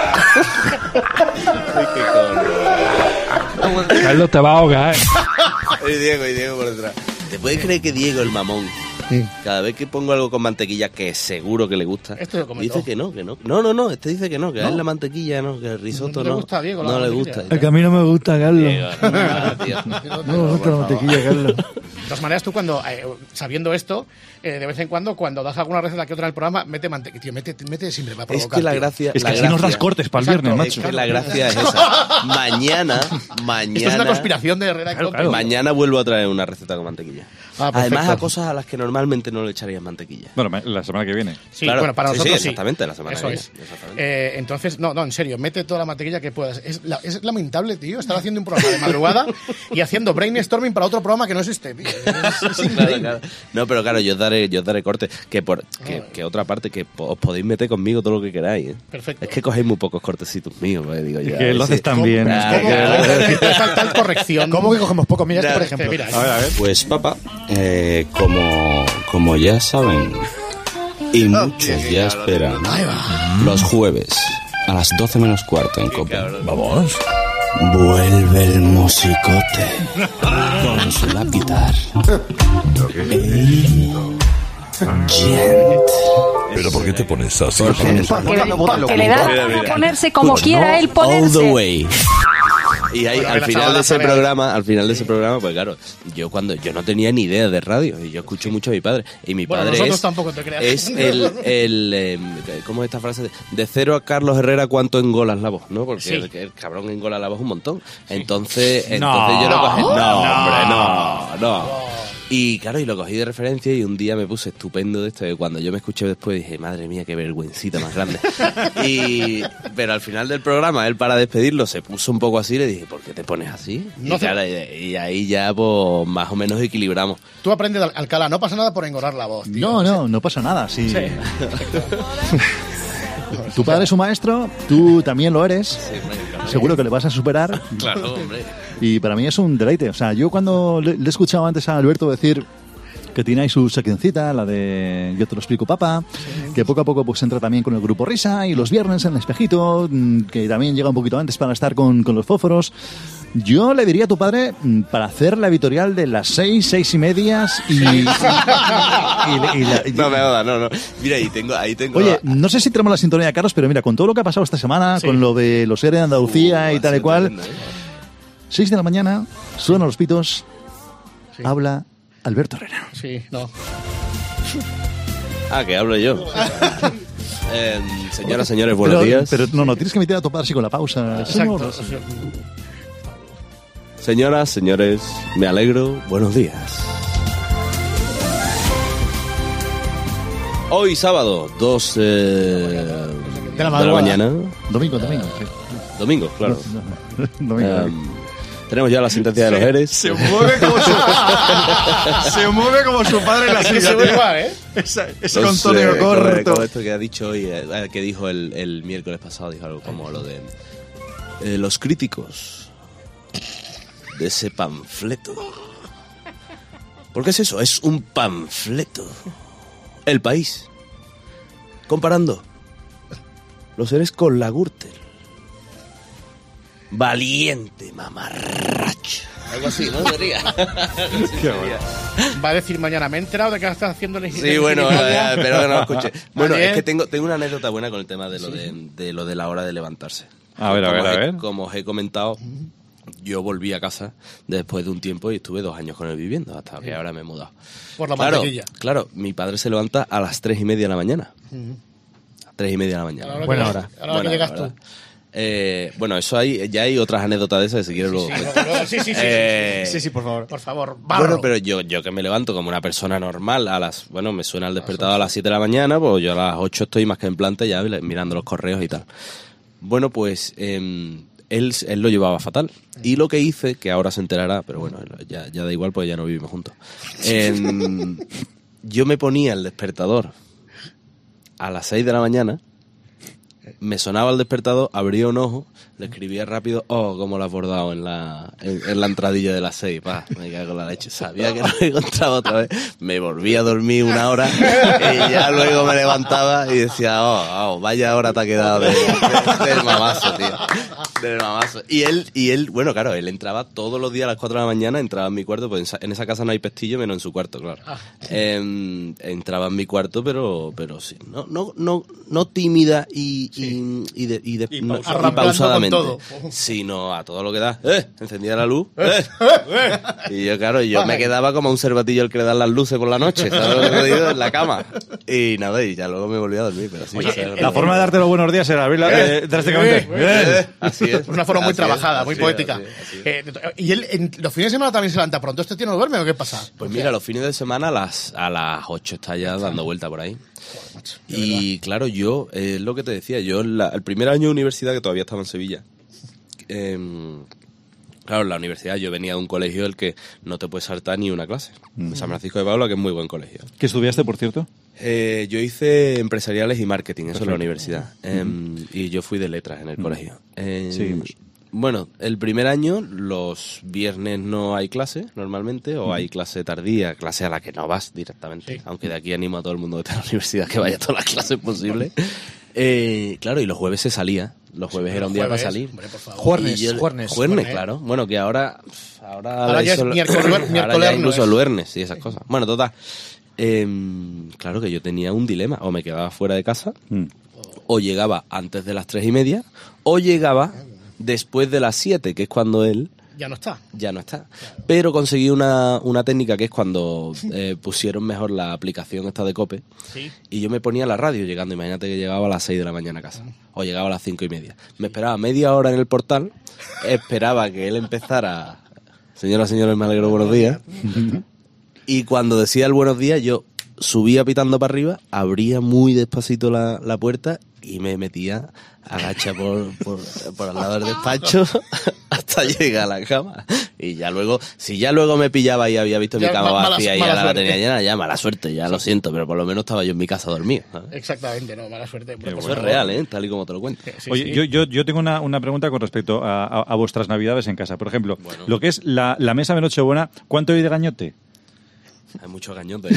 vomitar. Carlos te va a ahogar, ¿eh? Y Diego, y Diego por detrás. ¿Te puedes creer que Diego, el mamón, cada vez que pongo algo con mantequilla, que seguro que le gusta, Esto lo comentó. dice que no, que no? No, no, no, este dice que no, que a él la mantequilla no, que el risotto No no. le gusta a Diego la no le mantequilla. gusta. Es que a mí no me gusta, Carlos. Diego, no, tío. No me gusta la mantequilla, Carlos. De todas maneras, tú cuando, eh, sabiendo esto, eh, de vez en cuando, cuando das alguna receta que otra en el programa, mete mantequilla, tío, mete, mete siempre para Es provocar. que la tío. gracia... Es que la así nos gracia- das cortes para el Exacto, viernes, Es macho. que la gracia es esa. Mañana, mañana... Esto es una conspiración de Herrera y Cope. Mañana vuelvo a traer una receta con mantequilla. Ah, perfecto. Además, a cosas a las que normalmente no le echarías mantequilla. Bueno, ma- la semana que viene. Sí, Claro. bueno, para Sí, nosotros sí, sí. exactamente, la semana Eso que es. viene, exactamente. Eh, entonces, no, no, en serio, mete toda la mantequilla que puedas. Es, la- es lamentable, tío, estar haciendo un programa de madrugada y haciendo brainstorming para otro programa que no es este, tío. Es, es Claro, increíble. claro. No, pero claro, yo os daré, yo os daré corte. Que por que, que otra parte, que po- os podéis meter conmigo todo lo que queráis. ¿eh? Perfecto. Es que cogéis muy pocos cortecitos míos, pues, digo yo. Es que lo haces tan ¿Cómo? bien. Ah, ¿Cómo? que- Te falta tal corrección. ¿Cómo que cogemos poco? Mira, este, por Ya, ejemplo. Mira, A ver, a ver. Pues papá, eh, como, como ya saben, y muchos ya esperan, los jueves a las doce menos cuarto en Copa, Vamos. vuelve el musicote con su lap guitar. Ey, gent. ¿Pero por qué te pones así? Porque, porque le da Mira, mira. a ponerse como Pues quiera no él all ponerse. the way. Y ahí, Bueno, al la final chavala de ese sabe programa, al final de ese programa, pues claro, yo cuando yo no tenía ni idea de radio y yo escucho mucho a mi padre y mi Bueno, padre nosotros es, tampoco te creas. es el, el eh, ¿cómo es esta frase? De, de cero a Carlos Herrera, ¿cuánto engolas la voz? ¿No? Porque Sí. el, el cabrón engola la voz un montón. Entonces, entonces No. yo lo cogí. No, No. hombre, no, no. Y claro, y lo cogí de referencia y un día me puse estupendo de esto. Y cuando yo me escuché después dije, madre mía, qué vergüencita más grande. y Pero al final del programa, él para despedirlo se puso un poco así y le dije, ¿por qué te pones así? No y, sé. claro, y, y ahí ya pues más o menos equilibramos. Tú aprendes, Al- Alcalá, no pasa nada por engordar la voz, tío. No, no, no pasa nada. Sí. Sí. Tu padre es un maestro, tú también lo eres. Seguro que le vas a superar. Claro, hombre. Y para mí es un deleite. O sea, yo cuando le, le he escuchado antes a Alberto decir que tiene ahí su seccioncita, la de Yo te lo explico, papá, que poco a poco pues entra también con el grupo Risa y los viernes en el Espejito, mm, que también llega un poquito antes para estar con, con los fósforos. Yo le diría a tu padre mm, para hacer la editorial de las seis, seis y medias y... y- y- y la- y- No me jodas, no, no. Mira, ahí tengo, ahí tengo. Oye, no sé si tenemos la sintonía de Carlos, pero mira, con todo lo que ha pasado esta semana, Sí. con lo de los seres de Andalucía Uh, y ha tal y sido cual, tremendo, ¿eh? seis de la mañana, suenan los pitos, habla Alberto Herrera. Sí, no. Ah, que hablo yo. Eh, señoras, señores, buenos pero, días. Pero no, no, tienes que meter a tu padre así con la pausa. Exacto. Señor. Señoras, señores, me alegro. Buenos días. Hoy sábado, dos eh, de la la madrugada. mañana. Domingo, domingo. Sí. Domingo, claro. Domingo. Eh, tenemos ya la sentencia de los eres. Se mueve como su, se mueve como su padre en la Es que silla. se ve tío. igual, ¿eh? Esa- ese Entonces, contoneo como- corto. como esto que ha dicho hoy, eh, que dijo el, el miércoles pasado, dijo algo como lo de eh, los críticos de ese panfleto. ¿Por qué es eso? Es un panfleto. El País. Comparando los seres con la Gürtel. Valiente mamarracho. Algo así, ¿no? Sería. Va a decir mañana, me he enterado de que estás haciendo el Sí, bueno, eh, pero que no lo escuche. Bueno, Bien. es que tengo, tengo una anécdota buena con el tema de lo, de, de lo de la hora de levantarse. A ver, a Como ver, a he- ver. Como os he comentado, yo volví a casa después de un tiempo y estuve dos años con él viviendo, hasta que ahora me he mudado. Por la claro, mantequilla. claro, mi padre se levanta a las tres y media de la mañana. A tres y media de la mañana. A la hora Buena que- hora. A la hora Buena que llegas hora, tú. Eh, bueno, eso hay, ya hay otras anécdotas de esas, si quieres luego. Sí, cuento. no, no, sí, sí, sí, Eh, Sí, sí, por favor. Por favor, barro. Bueno, pero yo, yo que me levanto como una persona normal a las... Bueno, me suena el despertador a las siete de la mañana, pues yo a las ocho estoy más que en planta ya mirando los correos y tal. Bueno, pues eh, él, él lo llevaba fatal. Y lo que hice, que ahora se enterará, pero bueno, ya, ya da igual, pues ya no vivimos juntos. Eh, yo me ponía el despertador a las seis de la mañana me sonaba el despertador, abría un ojo, le escribía rápido, oh, cómo lo has bordado en la, en, en la entradilla de las seis, pa, me cago en la leche. Sabía que no me encontraba otra vez, me volví a dormir una hora y ya luego me levantaba y decía, oh, oh vaya hora te ha quedado de, de, del mamazo, tío. Del mamazo. Y él, y él, bueno, claro, él entraba todos los días a las cuatro de la mañana, entraba en mi cuarto, pues en esa casa no hay pestillo, menos en su cuarto, claro. Eh, entraba en mi cuarto, pero, pero sí, no, no, no, no tímida y, sí. y, y, de, y, de, y, no, pausa, y pausadamente, todo. sino a todo lo que da. ¡Eh! Encendía la luz. ¡Eh! Y yo, claro, yo me quedaba como un cervatillo al que le dan las luces por la noche, ¿sabes lo que digo? En la cama. Y nada, y ya luego me volví a dormir. Pero sí, Oye, o sea, la forma de darte los buenos días era abrirla eh, eh, drásticamente. Eh, eh, así es. Una forma muy así trabajada, es, muy así poética. es, así es. Eh, ¿Y él en los fines de semana también se levanta pronto? ¿Este tío no duerme o qué pasa? Pues mira, los fines de semana a las, a las ocho está ya dando vuelta por ahí. Y claro, yo, es eh, lo que te decía, yo la, el primer año de universidad, que todavía estaba en Sevilla, eh, claro, en la universidad yo venía de un colegio del que no te puedes saltar ni una clase. Mm. San Francisco de Paula, que es muy buen colegio. ¿Qué estudiaste, por cierto? Eh, yo hice empresariales y marketing, eso Perfecto. en la universidad. Eh, mm. Y yo fui de letras en el mm. colegio. Eh, sí. Bueno, el primer año, los viernes no hay clase, normalmente, o hay clase tardía, clase a la que no vas directamente, sí. Aunque de aquí animo a todo el mundo de la universidad que vaya a todas las clases posibles. Eh, claro, y los jueves se salía. Los jueves sí, era un día jueves, para salir. Juernes, yo, juernes, juernes, claro. Bueno, que ahora... Ahora, ahora ya es miércoles, ahora ya incluso el lunes y esas cosas. Bueno, total. Eh, claro que yo tenía un dilema. O me quedaba fuera de casa, mm. o llegaba antes de las tres y media, o llegaba... después de las siete, que es cuando él... Ya no está. Ya no está. Pero conseguí una, una técnica que es cuando eh, pusieron mejor la aplicación esta de COPE. Sí. Y yo me ponía la radio llegando. Imagínate que llegaba a las seis de la mañana a casa. O llegaba a las cinco y media. Me esperaba media hora en el portal. Esperaba que él empezara... Señoras, señores, me alegro, buenos días. Y cuando decía el buenos días, yo subía pitando para arriba, abría muy despacito la, la puerta y me metía agacha por, por, por al lado del despacho hasta llegar a la cama. Y ya luego, si ya luego me pillaba y había visto ya, mi cama mala, vacía y ya la tenía llena, ya mala suerte, ya sí. Lo siento, pero por lo menos estaba yo en mi casa dormido, ¿sabes? Exactamente, no, mala suerte. Eso es real, ¿eh? Tal y como te lo cuento. Sí, Oye, sí. Yo, yo, yo tengo una, una pregunta con respecto a, a, a vuestras navidades en casa. Por ejemplo, bueno. Lo que es la, la mesa de Nochebuena, ¿cuánto hay de gañote? Hay mucho gañote. ¿eh?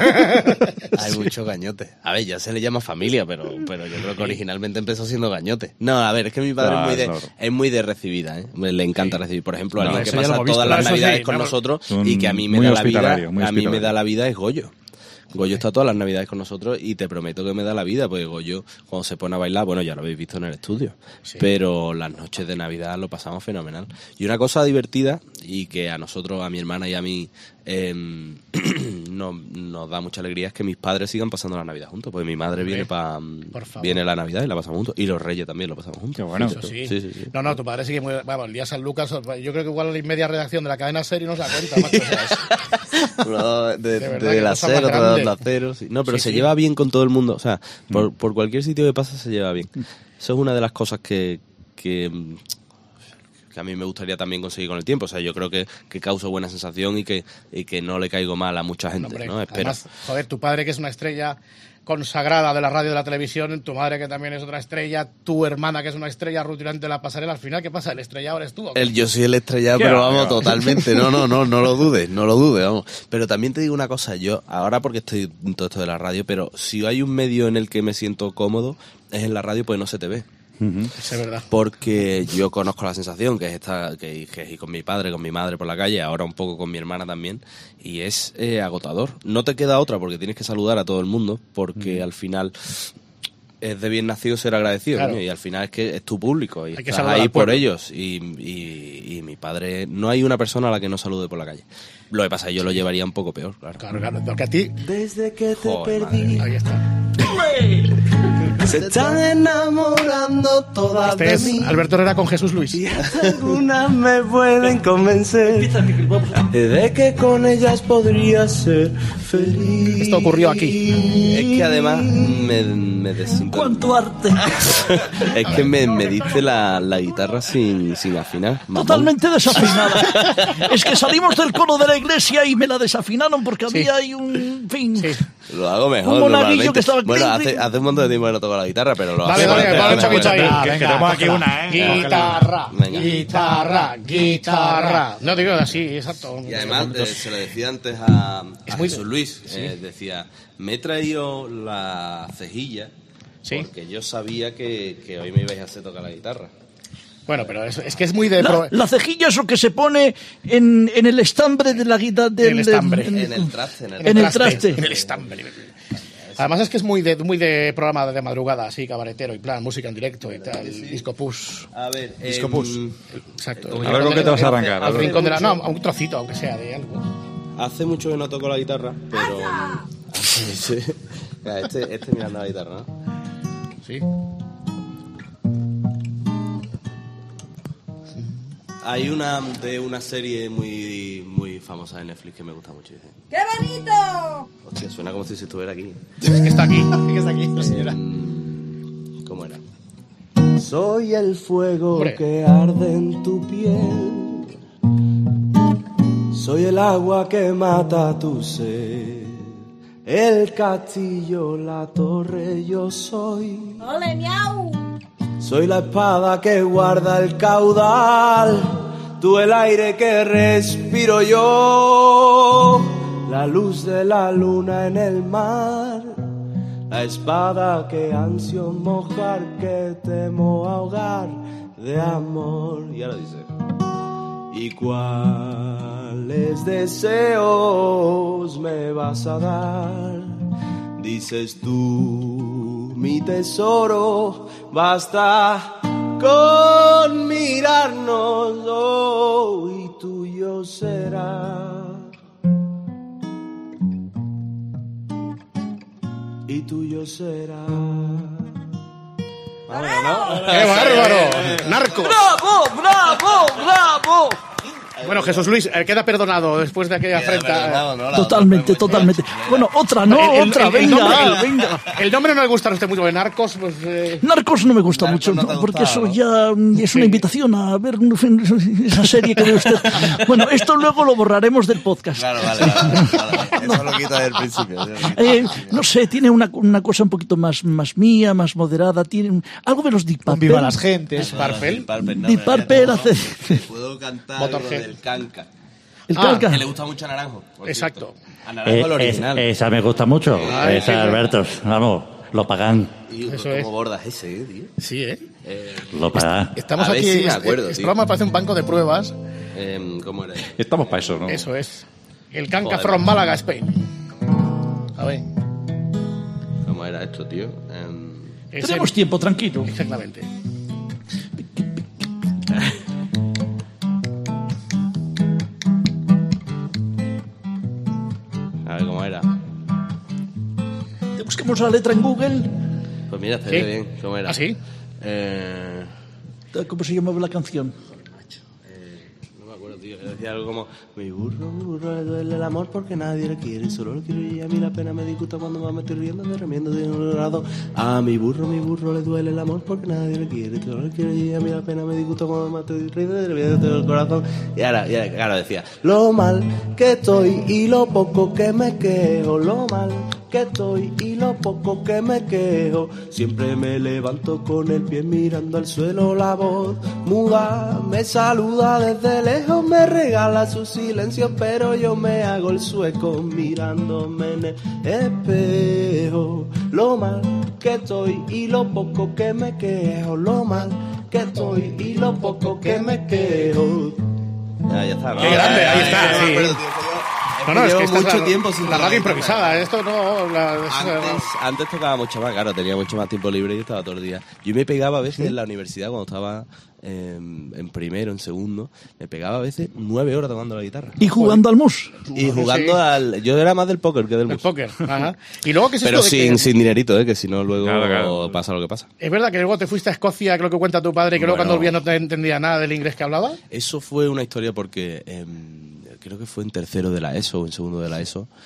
Hay mucho gañote. A ver, ya se le llama familia, pero, pero yo creo que originalmente empezó siendo gañote. No, a ver, es que mi padre claro, es, muy de, claro. es muy de recibida, ¿eh? Le encanta sí. recibir. Por ejemplo, no, alguien que pasa todas las navidades sí, con no, nosotros y que a mí me da la vida, a mí me da la vida es Goyo. Goyo está todas las navidades con nosotros y te prometo que me da la vida, porque Goyo cuando se pone a bailar, bueno, ya lo habéis visto en el estudio, sí. Pero las noches de Navidad lo pasamos fenomenal. Y una cosa divertida y que a nosotros, a mi hermana y a mí eh, no, nos da mucha alegría es que mis padres sigan pasando la Navidad juntos, porque mi madre viene pa, viene la Navidad y la pasamos juntos, y los Reyes también lo pasamos juntos. Qué bueno. Eso sí. Sí, sí, sí. No, no, tu padre sigue muy... Vamos, el día San Lucas, yo creo que igual la media redacción de la cadena SER y no se da cuenta, macho, no, de, de, de, de la SER, otra de la cero, sí. No, pero sí, se sí. lleva bien con todo el mundo, o sea, por, por cualquier sitio que pasa se lleva bien. Eso es una de las cosas que, que, que a mí me gustaría también conseguir con el tiempo. O sea, yo creo que, que causo buena sensación y que, y que no le caigo mal a mucha gente, Hombre, ¿no? Espero. Además, joder, tu padre que es una estrella consagrada de la radio y de la televisión, tu madre que también es otra estrella, tu hermana que es una estrella rutilante de la pasarela, al final, ¿qué pasa? ¿El estrellado eres tú? El, yo soy el estrellado, pero vamos, va? totalmente, no, no, no, no lo dudes, no lo dudes, vamos. Pero también te digo una cosa, yo, ahora porque estoy en todo esto de la radio, pero si hay un medio en el que me siento cómodo, es en la radio, pues no se te ve. Uh-huh. Es verdad. Porque yo conozco la sensación que es esta, que, que es ir con mi padre, con mi madre por la calle, ahora un poco con mi hermana también, y es eh, agotador. No te queda otra porque tienes que saludar a todo el mundo, porque uh-huh. al final es de bien nacido ser agradecido, claro. ¿no? Y al final es que es tu público y hay estás ahí por ellos y, y, y mi padre, no hay una persona a la que no salude por la calle. Lo que pasa es que yo sí. lo llevaría un poco peor, claro. Claro, claro, porque a ti... Desde que te Joder, perdí... Ahí está. Se están enamorando todas este de es mí. Alberto Herrera con Jesús Luis. Y algunas me pueden convencer de que con ellas podría ser feliz. Esto ocurrió aquí. Es que además me... me desinton- ¡Cuánto arte! Es que me, me diste la, la guitarra sin, sin afinar. mamón. Totalmente desafinada. Es que salimos del coro de la iglesia y me la desafinaron porque Sí. había ahí un... fin. Lo hago mejor. Un monaguillo normalmente. que estaba... Bueno, hace, hace un montón de tiempo que no toco la guitarra, pero lo Vale, hago. vale, Bueno, vale, bueno, Chavito ahí. bueno. Venga, que tenemos aquí una, ¿eh? Guitarra, Venga. guitarra, guitarra. No digo así, exacto. Y además eh, se lo decía antes a, a Es muy- Jesús Luis, Sí. eh, decía, me he traído la cejilla porque yo sabía que, que hoy me ibais a hacer tocar la guitarra. Bueno, pero es, es que es muy de... La, pro- la cejilla es lo que se pone en, en el estambre de la guitarra. En el estambre. En, En el traste, en el, en el traste. En el estambre. Además es que es muy de, muy de programa de madrugada, así, cabaretero y plan, música en directo y tal, disco push. A ver, Disco em, push. Exacto. A ver con qué te vas a arrancar. Al rincón de la... No, a un trocito, aunque sea, de algo. Hace mucho que no toco la guitarra, pero... Sí. Mira, Este, este mirando la guitarra, ¿no? Sí. Hay una de una serie muy muy famosa de Netflix que me gusta mucho. Dice. ¡Qué bonito! Hostia, suena como si estuviera aquí. Es que está aquí. ¿Qué está aquí, la señora? Em, ¿Cómo era? Soy el fuego Hombre. que arde en tu piel. Soy el agua que mata tu sed. El castillo, la torre, yo soy. ¡Ole, miau! Soy la espada que guarda el caudal. Tú el aire que respiro yo. La luz de la luna en el mar. La espada que ansio mojar, que temo ahogar de amor. Y ahora dice. ¿Y cuáles deseos me vas a dar? Dices tú, mi tesoro, basta con mirarnos, oh, y tuyo será. Y tuyo será. ¡Qué bárbaro! ¡Narcos! ¡Bravo, bravo, bravo! Bueno, Jesús Luis, eh, queda perdonado después de aquella Queda afrenta. perdonado, ¿no? La Totalmente, totalmente. Bueno, otra, no, El- el- otra, el- el venga, nombre- el- venga. El nombre no le gusta a usted mucho, de Narcos, pues... eh, Narcos no me gusta Narcos mucho, no te no, porque gustaba, eso ya mm, es una invitación a ver en fin, esa serie que ve usted. Bueno, esto luego lo borraremos del podcast. Claro, vale, vale, vale. Eso lo quita del principio. Eh, no sé, tiene una, una cosa un poquito más, más mía, más moderada, tiene un- algo de los Deep Purple. Viva las gentes. Purple. Deep Purple hace... Puedo cantar algo Motorhead. del canca. El Ah, calca. Que le gusta mucho a Naranjo. por Exacto. cierto. A Naranjo el original. Eh, esa me gusta mucho. Ah, esa, sí, sí. Alberto. Vamos, lo pagan. Y Eso cómo es. bordas ese, eh, tío. Sí, ¿eh? Eh, Lo pagan. Estamos A ver aquí... si me este- acuerdo, este tío. programa parece un banco de pruebas. em, ¿Cómo era? Estamos para eso, ¿no? Eso es. El Canca Joder. from Málaga, Spain. A ver. ¿Cómo era esto, tío? Em, ese- Tenemos tiempo, tranquilo. Exactamente. a ver cómo era. Te busquemos la letra en Google. Pues mira, se Sí. ve bien. ¿Cómo era? ¿Ah, sí? Eh, ¿Cómo se llamaba la canción? no me acuerdo, tío. Decía algo como: Mi burro, mi burro le duele el amor porque nadie le quiere. Solo lo quiero y a mí la pena me disgusta cuando más me estoy riendo, me remiendo de un lado. A mi burro, mi burro le duele el amor porque nadie le quiere. Solo lo quiero y a mí la pena me disgusta cuando más estoy riendo, me remiendo del corazón. Y ahora, y ahora, claro, decía: Lo mal que estoy y lo poco que me quejo. Lo mal que estoy y lo poco que me quejo. Siempre me levanto con el pie mirando al suelo. La voz muda me saluda desde lejos, me regala su silencio, pero yo me hago el sueco mirándome en el espejo. Lo mal que estoy y lo poco que me quejo. Lo mal que estoy y lo poco que me quejo. Ya, ya está. Qué grande, ahí está, sí. No, no, es que Llevo esta es mucho la, tiempo sin la tocar radio guitarra. improvisada. Esto no... La, es- Antes, antes tocaba mucho más, claro, tenía mucho más tiempo libre y estaba todo el día. Yo me pegaba a veces en la universidad cuando estaba eh, en primero, en segundo, me pegaba a veces nueve horas tocando la guitarra. Y jugando al mus. Y jugando Sí. al... Yo era más del póker que del El mus. póker. Ajá. Y luego, ¿qué es Pero esto de sin, que- sin dinerito, ¿eh? Que si no luego Claro, claro. pasa lo que pasa. ¿Es verdad que luego te fuiste a Escocia, que lo que cuenta tu padre, que luego Bueno. cuando volvías no te entendía nada del inglés que hablaba? Eso fue una historia porque em, creo que fue en tercero de la ESO o en segundo de la ESO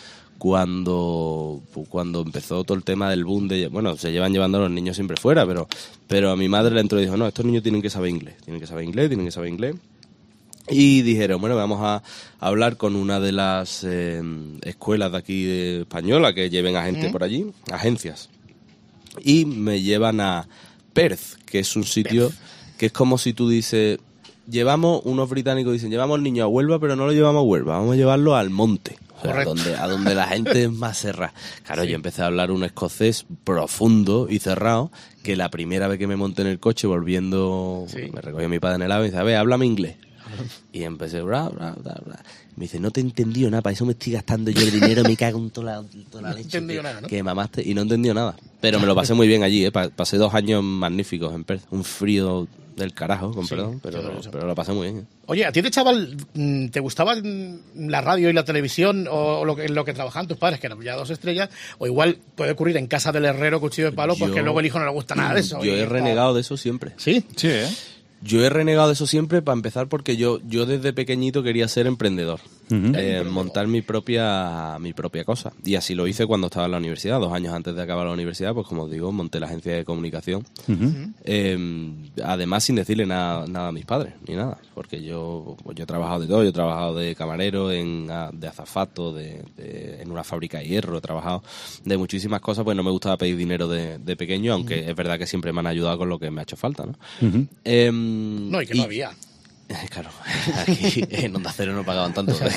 cuando cuando empezó todo el tema del boom de, bueno, se llevan llevando a los niños siempre fuera, pero pero a mi madre le entró y dijo, no, estos niños tienen que saber inglés, tienen que saber inglés, tienen que saber inglés. Y dijeron, bueno, vamos a hablar con una de las eh, escuelas de aquí de española que lleven a gente ¿Mm? por allí, agencias. Y me llevan a Perth, que es un sitio Perth. que es como si tú dices, llevamos, unos británicos dicen, llevamos al niño a Huelva, pero no lo llevamos a Huelva, vamos a llevarlo al monte. O sea, a donde, a donde la gente es más cerrada. Claro, sí. Yo empecé a hablar un escocés profundo y cerrado, que la primera vez que me monté en el coche volviendo, sí. me recogió mi padre en el ave y dice, a ver, háblame inglés. Y empecé, bla, bla, bla, bla. Me dice, no te he entendido nada, para eso me estoy gastando yo el dinero, me cago en toda la, toda la leche que, nada, ¿no? que mamaste. Y no he entendido nada. Pero me lo pasé muy bien allí, ¿eh? Pasé dos años magníficos en Perth. Un frío del carajo, con sí, perdón, pero, pero, pero lo pasé muy bien. ¿eh? Oye, ¿a ti de chaval te gustaba la radio y la televisión o lo que, lo que trabajaban tus padres, que eran ya dos estrellas? O igual puede ocurrir en casa del herrero cuchillo de palo, porque luego el hijo no le gusta nada de eso. Yo he renegado tal. de eso siempre. ¿Sí? Sí, ¿eh? Yo he renegado de eso siempre, para empezar, porque yo yo desde pequeñito quería ser emprendedor, uh-huh. eh, montar mi propia mi propia cosa. Y así lo hice cuando estaba en la universidad, dos años antes de acabar la universidad, pues como os digo, monté la agencia de comunicación. Uh-huh. Eh, además, sin decirle nada, nada a mis padres, ni nada, porque yo pues yo he trabajado de todo, yo he trabajado de camarero, en, de azafato, de, de, en una fábrica de hierro, he trabajado de muchísimas cosas, pues no me gustaba pedir dinero de, de pequeño, aunque uh-huh. es verdad que siempre me han ayudado con lo que me ha hecho falta, ¿no? Uh-huh. Eh, No, y que y, no había. Claro, aquí en Onda Cero no pagaban tanto. ¿sabes?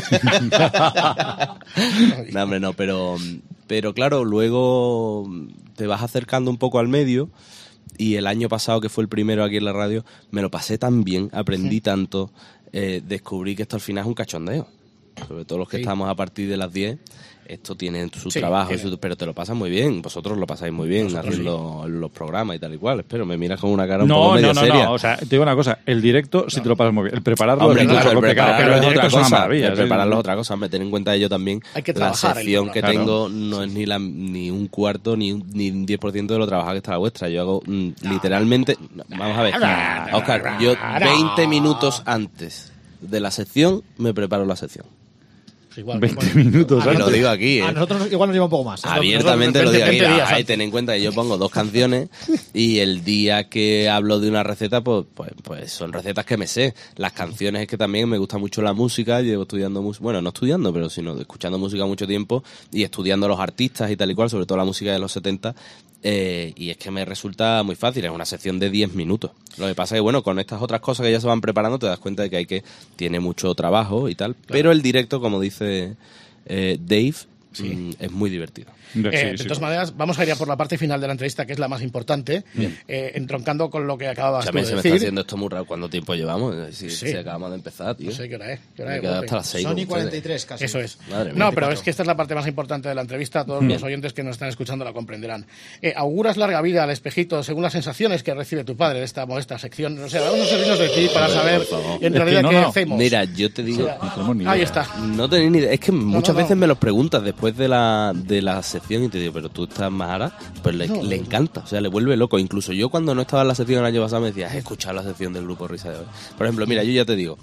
no, hombre, no, pero, pero claro, luego te vas acercando un poco al medio y el año pasado, que fue el primero aquí en la radio, me lo pasé tan bien, aprendí sí. tanto, eh, descubrí que esto al final es un cachondeo. Sobre todo los que sí. estamos a partir de las diez, esto tiene su sí, trabajo, tiene. Su, pero te lo pasas muy bien. Vosotros lo pasáis muy bien Nosotros haciendo sí. los programas y tal y cual. Espero, me miras con una cara un no, poco medio no, no, seria. No, o sea, te digo una cosa, el directo sí no. te lo pasas muy bien. El prepararlo Hombre, es claro, mucho el preparar, pero el directo es una maravilla. El ¿sí? prepararlo es otra cosa. Me ten en cuenta yo también. Hay que la sección que claro. tengo no es ni la ni un cuarto ni un, ni un diez por ciento de lo trabajado que está la vuestra. Yo hago mm, literalmente... Vamos a ver. Oscar, yo veinte minutos antes de la sección me preparo la sección. Igual, veinte minutos. Y lo digo aquí, ¿eh? A nosotros igual nos lleva un poco más. Abiertamente lo digo aquí. Ahí ten en cuenta que yo pongo dos canciones y el día que hablo de una receta, pues, pues, pues son recetas que me sé. Las canciones es que también me gusta mucho la música. Llevo estudiando música, bueno, no estudiando, pero sino escuchando música mucho tiempo y estudiando a los artistas y tal y cual, sobre todo la música de los setenta. Eh, y es que me resulta muy fácil, es una sección de diez minutos. Lo que pasa es que, bueno, con estas otras cosas que ya se van preparando, te das cuenta de que hay que tiene mucho trabajo y tal. Claro. Pero el directo, como dice eh, Dave, sí. mm, es muy divertido. Eh, de sí, todas sí. maneras, vamos a ir a por la parte final de la entrevista, que es la más importante, eh, entroncando con lo que acababas También de decir. También se me está haciendo esto muy raro. ¿Cuánto tiempo llevamos? Si, sí. si acabamos de empezar, tío. No sé qué hora es. ¿Qué hora es? Hasta las seis. Son y cuarenta y tres casi. Eso es. Madre mía, no, pero es que esta es la parte más importante de la entrevista. Todos Bien. los oyentes que nos están escuchando la comprenderán. Eh, auguras larga vida al espejito según las sensaciones que recibe tu padre de esta modesta sección. O sea, vamos a servirnos de ti para saber en realidad qué hacemos. Mira, yo te digo... No Ahí está. No tenéis ni idea. Es que muchas veces me los preguntas después de la, de la sección y te digo, pero tú estás más ahora, pues le, no. le encanta, o sea, le vuelve loco. Incluso yo cuando no estaba en la sección el año pasado me decía, ¿has escuchado la sección del Grupo Risa de hoy? Por ejemplo, mira, yo ya te digo,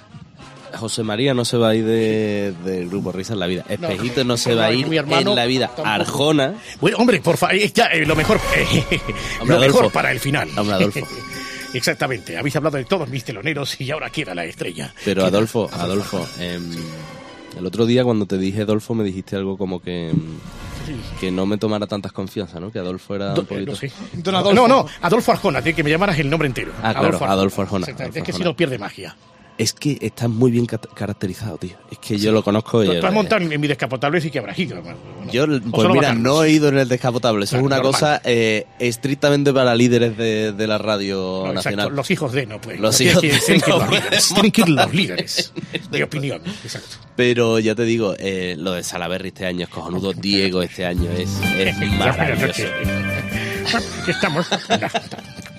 José María no se va a ir de, del Grupo Risa en la vida. Espejito no, no se va a ir en la vida. Tampoco. Arjona. Bueno, hombre, por favor, ya, eh, lo mejor, eh, lo Adolfo. mejor para el final. Hombre, Adolfo. Exactamente, habéis hablado de todos mis teloneros y ahora queda la estrella. Pero queda Adolfo, Adolfo, eh, el otro día cuando te dije Adolfo me dijiste algo como que... que no me tomara tantas confianza, ¿no? Que Adolfo era Do, un poquito... No, sí. Adolfo. no, no, Adolfo Arjona, que me llamaras el nombre entero. Ah, claro, Adolfo Arjona. Adolfo Arjona. Adolfo es que Arjona. Si no pierde magia. Es que está muy bien caracterizado, tío. Es que yo sí. lo conozco. Tú, y tú has montado en mi descapotable y que habrás ido. Bueno, yo, pues mira, no he ido en el descapotable. Eso claro, es una normal. cosa eh, estrictamente para líderes de, de la radio no, nacional. Exacto. Los hijos de, no pues. Los hijos de. Tienen que ir los líderes. Tienen que ir los líderes de opinión. Exacto. Pero ya te digo, eh, lo de Salaberry este año es cojonudo. Diego este año es, es maravilloso. Estamos...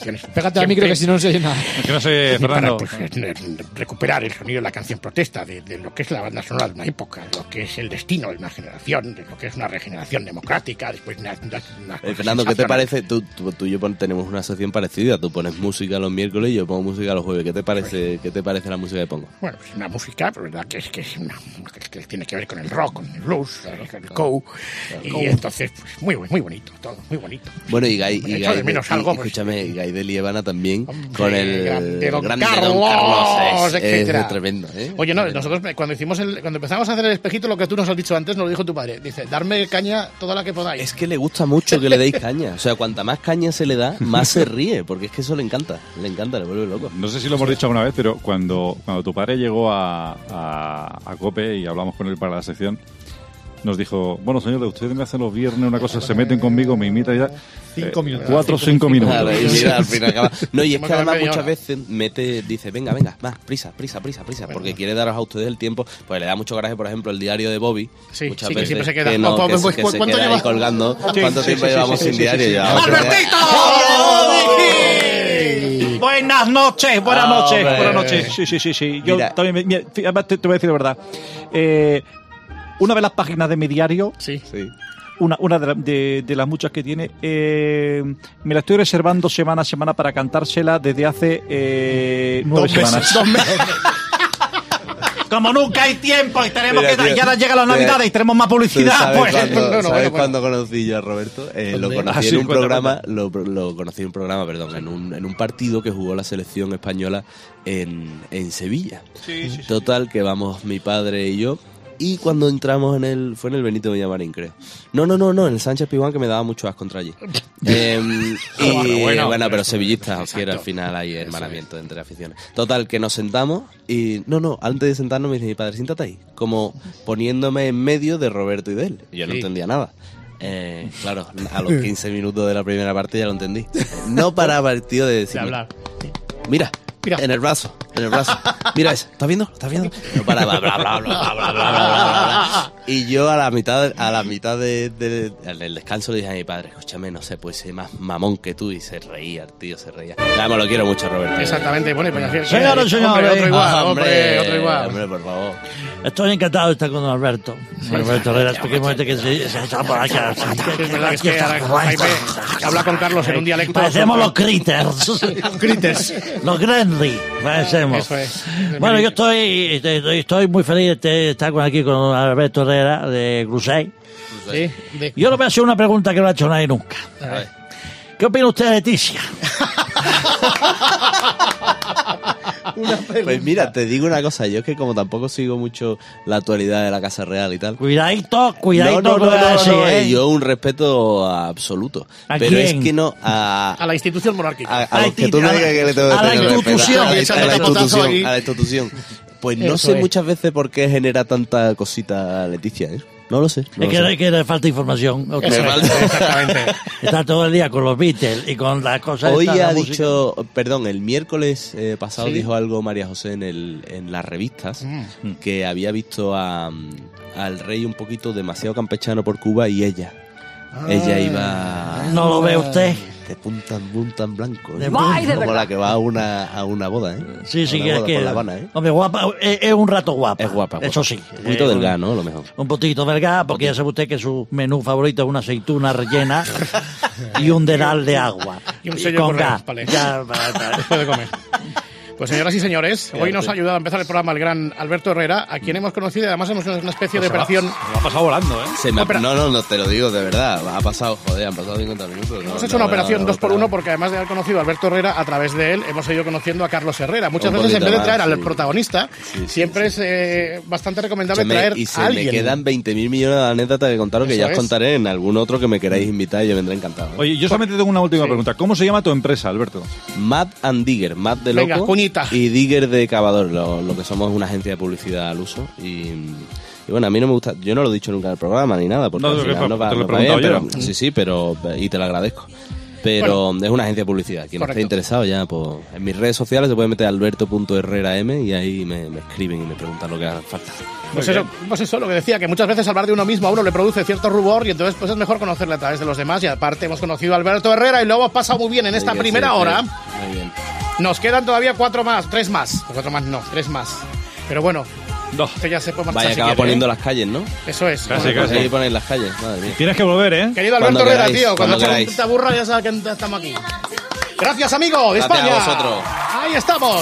canciones. Pégate al micro que si no no se oye nada. Que no sé, Y para, Fernando. pues, eh, recuperar el sonido de la canción protesta, de, de lo que es la banda sonora de una época, de lo que es el destino de una generación, de lo que es una regeneración democrática, después una, una, una Eh, cosa Fernando, ¿qué te sensacional. parece? Tú, tú, tú y yo pon- tenemos una sección parecida. Tú pones música los miércoles y yo pongo música los jueves. ¿Qué te parece, ¿qué te parece la música que pongo? Bueno, es una música, pero verdad que es que es una que, que tiene que ver con el rock, con el blues, con el cow, y Cow. entonces pues muy muy bonito, todo muy bonito. Bueno, y Guy, y Echo de Guy, menos y- algo, y pues, escúchame, y Guy de Liébana también, con el grande Don grande Carlos, Don Carlos, es, etcétera. es tremendo, ¿eh? Oye, no, nosotros cuando hicimos el, cuando empezamos a hacer el espejito, lo que tú nos has dicho antes, nos lo dijo tu padre. Dice, darme caña toda la que podáis. Es que le gusta mucho que le deis caña. O sea, cuanta más caña se le da, más se ríe, porque es que eso le encanta. Le encanta, le vuelve loco. No sé si lo hemos dicho alguna vez, pero cuando, cuando tu padre llegó a, a, a COPE y hablamos con él para la sección, nos dijo, bueno, señor, ustedes me hacen los viernes una cosa, se meten conmigo, me imitan y ya. Cinco Eh, minutos. Cuatro o cinco minutos. Claro, y mira, al final acaba. No, y es Hemos que además acabado media muchas hora. veces mete, dice, venga, venga, más, prisa, prisa, prisa, prisa, porque quiere daros a ustedes el tiempo. Pues le da mucho coraje, por ejemplo, el diario de Bobby. Sí, muchas sí, que veces siempre se queda. que no, Pues, que, pues, se- que pues, se ¿cuánto queda ahí lleva? colgando. Sí, ¿Cuánto sí, tiempo sí, llevamos sí, sin sí, diario? sí, sí. Llevamos sin ¡Albertito! Buenas noches, buenas Hombre. noches, buenas noches. Sí, sí, sí, sí. Yo Mira. también, me- mira, además te, te voy a decir la verdad. Eh, una de las páginas de mi diario, Sí. Sí. una, una de, la- de- de las muchas que tiene, eh, me la estoy reservando semana a semana para cantársela desde hace eh, nueve Dos meses, semanas. dos meses. Como nunca hay tiempo y tenemos Mira, que tío, y ahora llega la tío, Navidad y tenemos más ¿Tú publicidad, sabes pues. cuándo, no, no, ¿sabes bueno, cuándo conocí yo a Roberto? Eh, lo ¿Dónde? conocí Ah, sí, en un cuenta, programa, lo, lo conocí en un programa, perdón, en un, en un partido que jugó la selección española en, en Sevilla. Total, que vamos mi padre y yo. Y cuando entramos en el... Fue en el Benito Villamarín, creo. No, no, no, no, en el Sánchez Pizjuán, que me daba mucho asco entrar allí. Em, y Bueno, bueno, bueno, pero sevillistas, exacto. quiero, al final hay hermanamiento entre aficiones. Total, que nos sentamos y... No, no, antes de sentarnos me dice mi padre, siéntate ahí. Como poniéndome en medio de Roberto y de él. Y yo no Sí. entendía nada. Eh, claro, a los quince minutos de la primera parte ya lo entendí. No paraba el tío de De decir... hablar. Mira, Mira. en el brazo, en el brazo. Mira eso, ¿estás viendo? ¿Estás viendo? No paraba, bla, bla, bla, bla, bla, bla, bla, bla. Y yo a la mitad, a la mitad de, de- del descanso le dije a mi padre, escúchame, no sé, pues ser más mamón que tú. Y se reía, el tío se reía. Nada, me lo quiero mucho, Roberto. Exactamente, bueno, y pues así- Señoras y señores. Hombre, otro igual, Ah, hombre, otro igual. Hombre, por favor. Estoy encantado de estar con don Alberto. Alberto Herrera, este que momento que se, se está por aquí. Es verdad que es que ahora Jaime habla con Carlos en un dialecto. Parecemos los critters. Critters. Los Grenly, parecemos. Eso es. Bueno, yo estoy, estoy, estoy muy feliz de estar con- aquí con Alberto Herrera de Crusade. Sí, de- Yo le voy a hacer una pregunta que no ha hecho nadie nunca. A ver. ¿Qué opina usted de Leticia? Pues mira, te digo una cosa, yo es que como tampoco sigo mucho la actualidad de la Casa Real y tal. Cuidadito, cuidadito no, no, con no, no, ese, no, ¿eh? yo un respeto absoluto. ¿A Pero quién? es que no, a, A la institución monárquica. a, a los que tú me digas que le tengo que a la tener respeto. institución. A la, a la Echando capotazo institución, ahí. a la institución. Pues no Eso sé es. muchas veces por qué genera tanta cosita Leticia, ¿eh? No lo sé. no Es lo que, sé. es que le falta información. a usted. Eso es, exactamente. Está todo el día con los Beatles y con las cosas. Hoy estas, la ha música. dicho, perdón, el miércoles eh, pasado Sí. dijo algo María José en, el, en las revistas, Mm. que había visto a, al rey un poquito demasiado campechano por Cuba y ella. Ella iba No lo ve usted. de punta en punta en blanco. ¿eh? De punta. Ay, de Como verdad. la que va a una, a una boda, ¿eh? Sí, A sí, una que es boda que. por La Habana, ¿eh? Hombre, guapa, es, es un rato guapa. Es guapa, guapa. Eso sí. Un poquito Eh, delgada, ¿no? A lo mejor. Un poquito delgada, porque ya sabe usted que su menú favorito es una aceituna rellena y un deral de agua. Y un sello con correo, gas. vale. Ya, va, va. Después de comer. Pues señoras y señores, hoy nos ha ayudado a empezar el programa el gran Alberto Herrera, a quien hemos conocido y además hemos hecho una especie de operación. Lo ha pasado volando, ¿eh? Se me ha- Opera- no, no, no, te lo digo de verdad. Ha pasado, joder, han pasado cincuenta minutos. no, Hemos no, hecho una no, operación no, dos por no, uno porque además de haber conocido a Alberto Herrera, a través de él hemos ido conociendo a Carlos Herrera. Muchas Un veces en poquito vez de traer más, al sí. protagonista, Sí, sí, siempre sí. es eh, bastante recomendable Se me- traer y se a alguien. me quedan veinte mil millones de anécdotas que contaros que Eso ya os es. contaré en algún otro que me queráis invitar y yo vendré encantado. ¿eh? Oye, yo solamente tengo una última pregunta. ¿Cómo se llama tu empresa, Alberto? Matt and Digger, Matt de loco Venga, cuñita. y Digger de cavador, lo, lo que somos una agencia de publicidad al uso y, y bueno, a mí no me gusta, yo no lo he dicho nunca en el programa ni nada, porque No, al te lo final he- no va, te lo he no va bien, preguntado pero, yo. sí, sí, pero y te lo agradezco. Pero bueno, es una agencia de publicidad. Quien correcto. esté interesado ya, pues en mis redes sociales se puede meter alberto punto herrera eme y ahí me, me escriben y me preguntan lo que haga falta. Pues eso, pues eso, lo que decía, que muchas veces hablar de uno mismo a uno le produce cierto rubor y entonces pues es mejor conocerle a través de los demás. Y aparte hemos conocido a Alberto Herrera y lo hemos pasado muy bien en esta Sí, primera sí, hora. Muy bien. Nos quedan todavía cuatro más, tres más. Cuatro más no, tres más. Pero bueno, no. Usted ya se puede marchar. Vaya, si acaba quiere, poniendo ¿eh? las calles, ¿no? Eso es. Casi, Bueno, casi. Ahí ponéis las calles, madre mía. Tienes que volver, ¿eh? Querido Alberto Cuando Herrera, queráis, tío, cuando, cuando te aburra ya sabes que estamos aquí. Gracias, amigo, de Gracias España. a vosotros. Ahí estamos.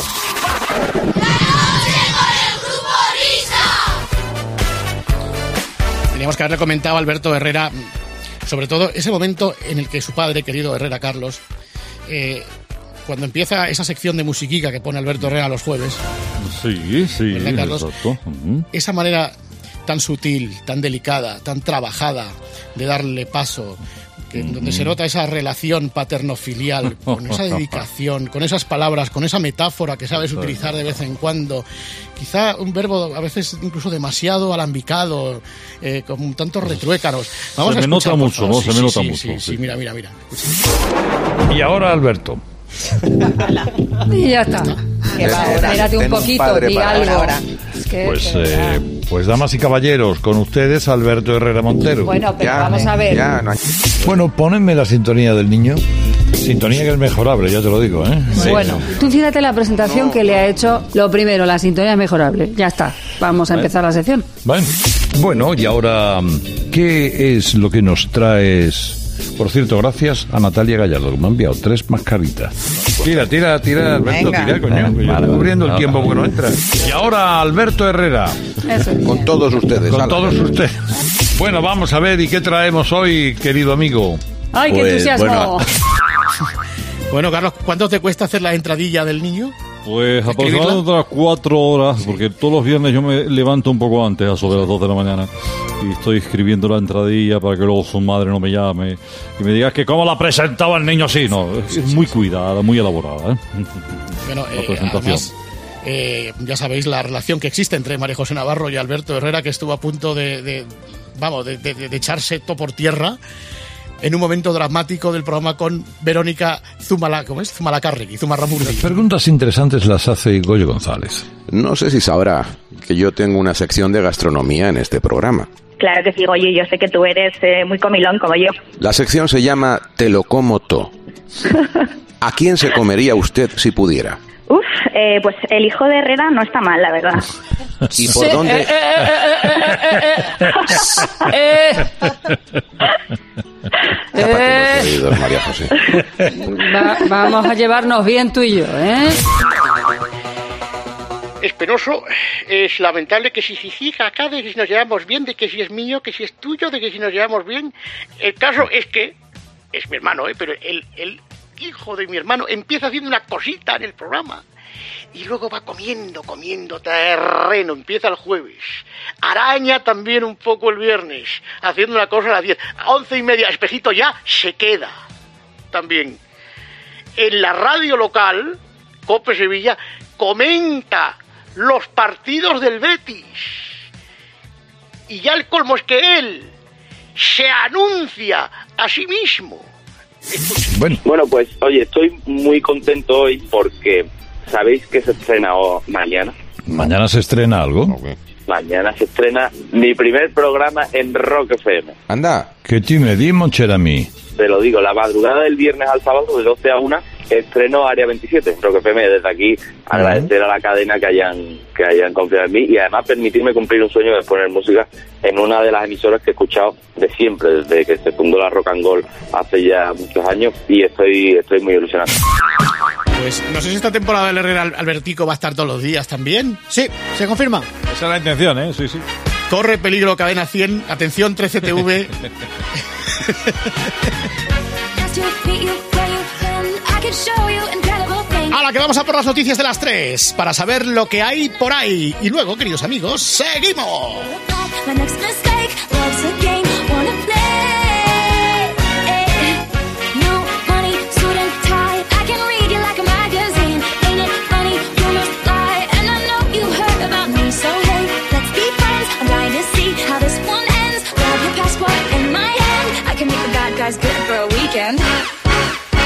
Teníamos que haberle comentado a Alberto Herrera, sobre todo ese momento en el que su padre, querido Herrera Carlos, eh, cuando empieza esa sección de musiquica que pone Alberto Herrera los jueves, Sí, sí, ¿verdad, Carlos? exacto. Ujú. esa manera tan sutil, tan delicada, tan trabajada de darle paso, que, donde se nota esa relación paterno-filial, con esa dedicación, con esas palabras, con esa metáfora que sabes utilizar de vez en cuando, quizá un verbo a veces incluso demasiado alambicado, eh, con tantos retruécanos. Vamos Se a me nota escuchar, por mucho, favor. ¿no? Sí, Se me sí, nota sí, mucho, Sí, sí, sí. mira, mira, mira. Y ahora Alberto. Y ya está. Que va ahora. Espérate un Ten un poquito, padre di para algo. ahora. Es que, Pues, de verdad. eh, pues damas y caballeros, con ustedes Alberto Herrera Montero. Bueno, pero vamos a ver. Ya, no hay- Bueno, ponenme la sintonía del niño. Sintonía que es mejorable, ya te lo digo, ¿eh? Bueno, tú fíjate la presentación que le ha hecho. Lo primero, la sintonía es mejorable. Ya está. Vamos a empezar la sección. Bueno, bueno, y ahora, ¿qué es lo que nos traes? Por cierto, gracias a Natalia Gallardo, que me ha enviado tres mascaritas. Tira, tira, tira, Alberto, Venga. tira, coño. que yo estoy cubriendo el tiempo porque no entra. Y ahora, Alberto Herrera. Eso es. Con todos ustedes. Con ala. todos ustedes. Bueno, vamos a ver, ¿y qué traemos hoy, querido amigo? ¡Ay, qué Pues, entusiasmo! bueno. Bueno, Carlos, ¿cuánto te cuesta hacer la entradilla del niño? Pues ¿Escribirla? aproximadamente otras cuatro horas, porque todos los viernes yo me levanto un poco antes, a sobre las dos de la mañana, y estoy escribiendo la entradilla para que luego su madre no me llame y me diga que cómo la presentaba el niño así. No, es muy cuidada, muy elaborada. ¿eh? Bueno, La eh, presentación. además, eh, ya sabéis la relación que existe entre María José Navarro y Alberto Herrera, que estuvo a punto de, de- vamos, de, de- de echarse todo por tierra en un momento dramático del programa con Verónica Zumala, ¿cómo es? Zumalacárregui, Zumarramurdi. Preguntas interesantes las hace Goyo González. No sé si sabrá que yo tengo una sección de gastronomía en este programa. Claro que sí, oye, yo sé que tú eres eh, muy comilón como yo. La sección se llama Te lo como to. ¿A quién se comería usted si pudiera? Uf, eh, pues el hijo de Herrera no está mal, la verdad. ¿Y por dónde? Eh, eh, eh, eh, eh, Tápate eh, los oídos, María José. va- vamos a llevarnos bien tú y yo, ¿eh? Es penoso, es lamentable que si si acá de que si nos llevamos bien, de que si es mío, que si es tuyo, de que si nos llevamos bien. El caso es que es mi hermano, ¿eh? Pero el, el hijo de mi hermano empieza haciendo una cosita en el programa y luego va comiendo, comiendo terreno. Empieza el jueves, araña también un poco el viernes, haciendo una cosa a las diez, a once y media, espejito ya se queda también. En la radio local, COPE Sevilla, comenta los partidos del Betis. Y ya el colmo es que él se anuncia a sí mismo. Bueno. Bueno, pues oye, estoy muy contento hoy porque sabéis que se estrena oh, mañana. ¿Mañana se estrena algo? Mañana se estrena mi primer programa en Rock F M. Anda. ¿Qué ti me di, Moncherami? Te lo digo, la madrugada del viernes al sábado de doce a una estreno Área veintisiete en Rock F M. Desde aquí agradecer a la cadena que hayan que hayan confiado en mí y además permitirme cumplir un sueño de poner música en una de las emisoras que he escuchado de siempre, desde que se fundó la Rock and Roll hace ya muchos años, y estoy estoy muy ilusionado. Pues no sé si esta temporada del Herrera Albertico va a estar todos los días también. Sí, se confirma. Esa es la intención, ¿eh? Sí, sí. Corre peligro cadena cien. Atención trece T V. Ahora que vamos a por las noticias de las tres para saber lo que hay por ahí. Y luego, queridos amigos, seguimos. Guys good for a weekend.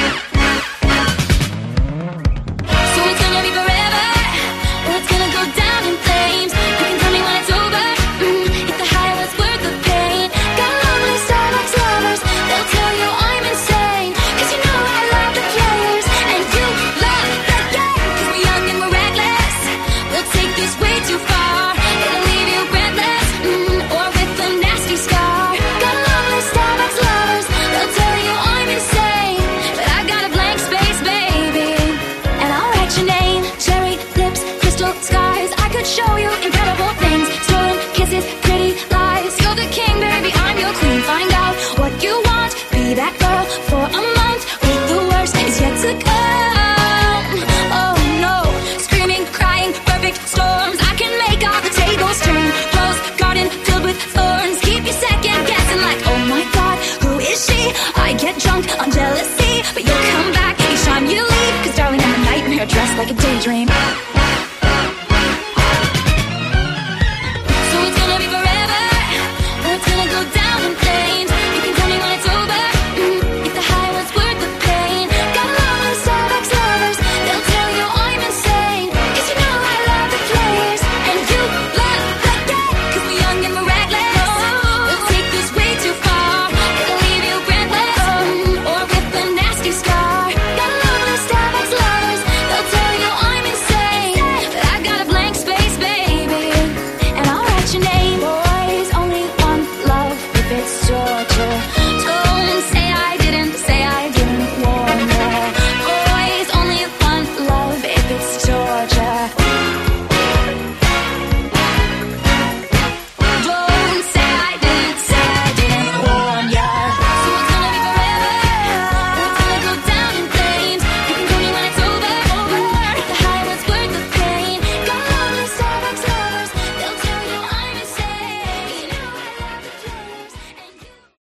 I could show you incredible things. Stolen kisses, pretty lies. You're the king, baby, I'm your queen. Finding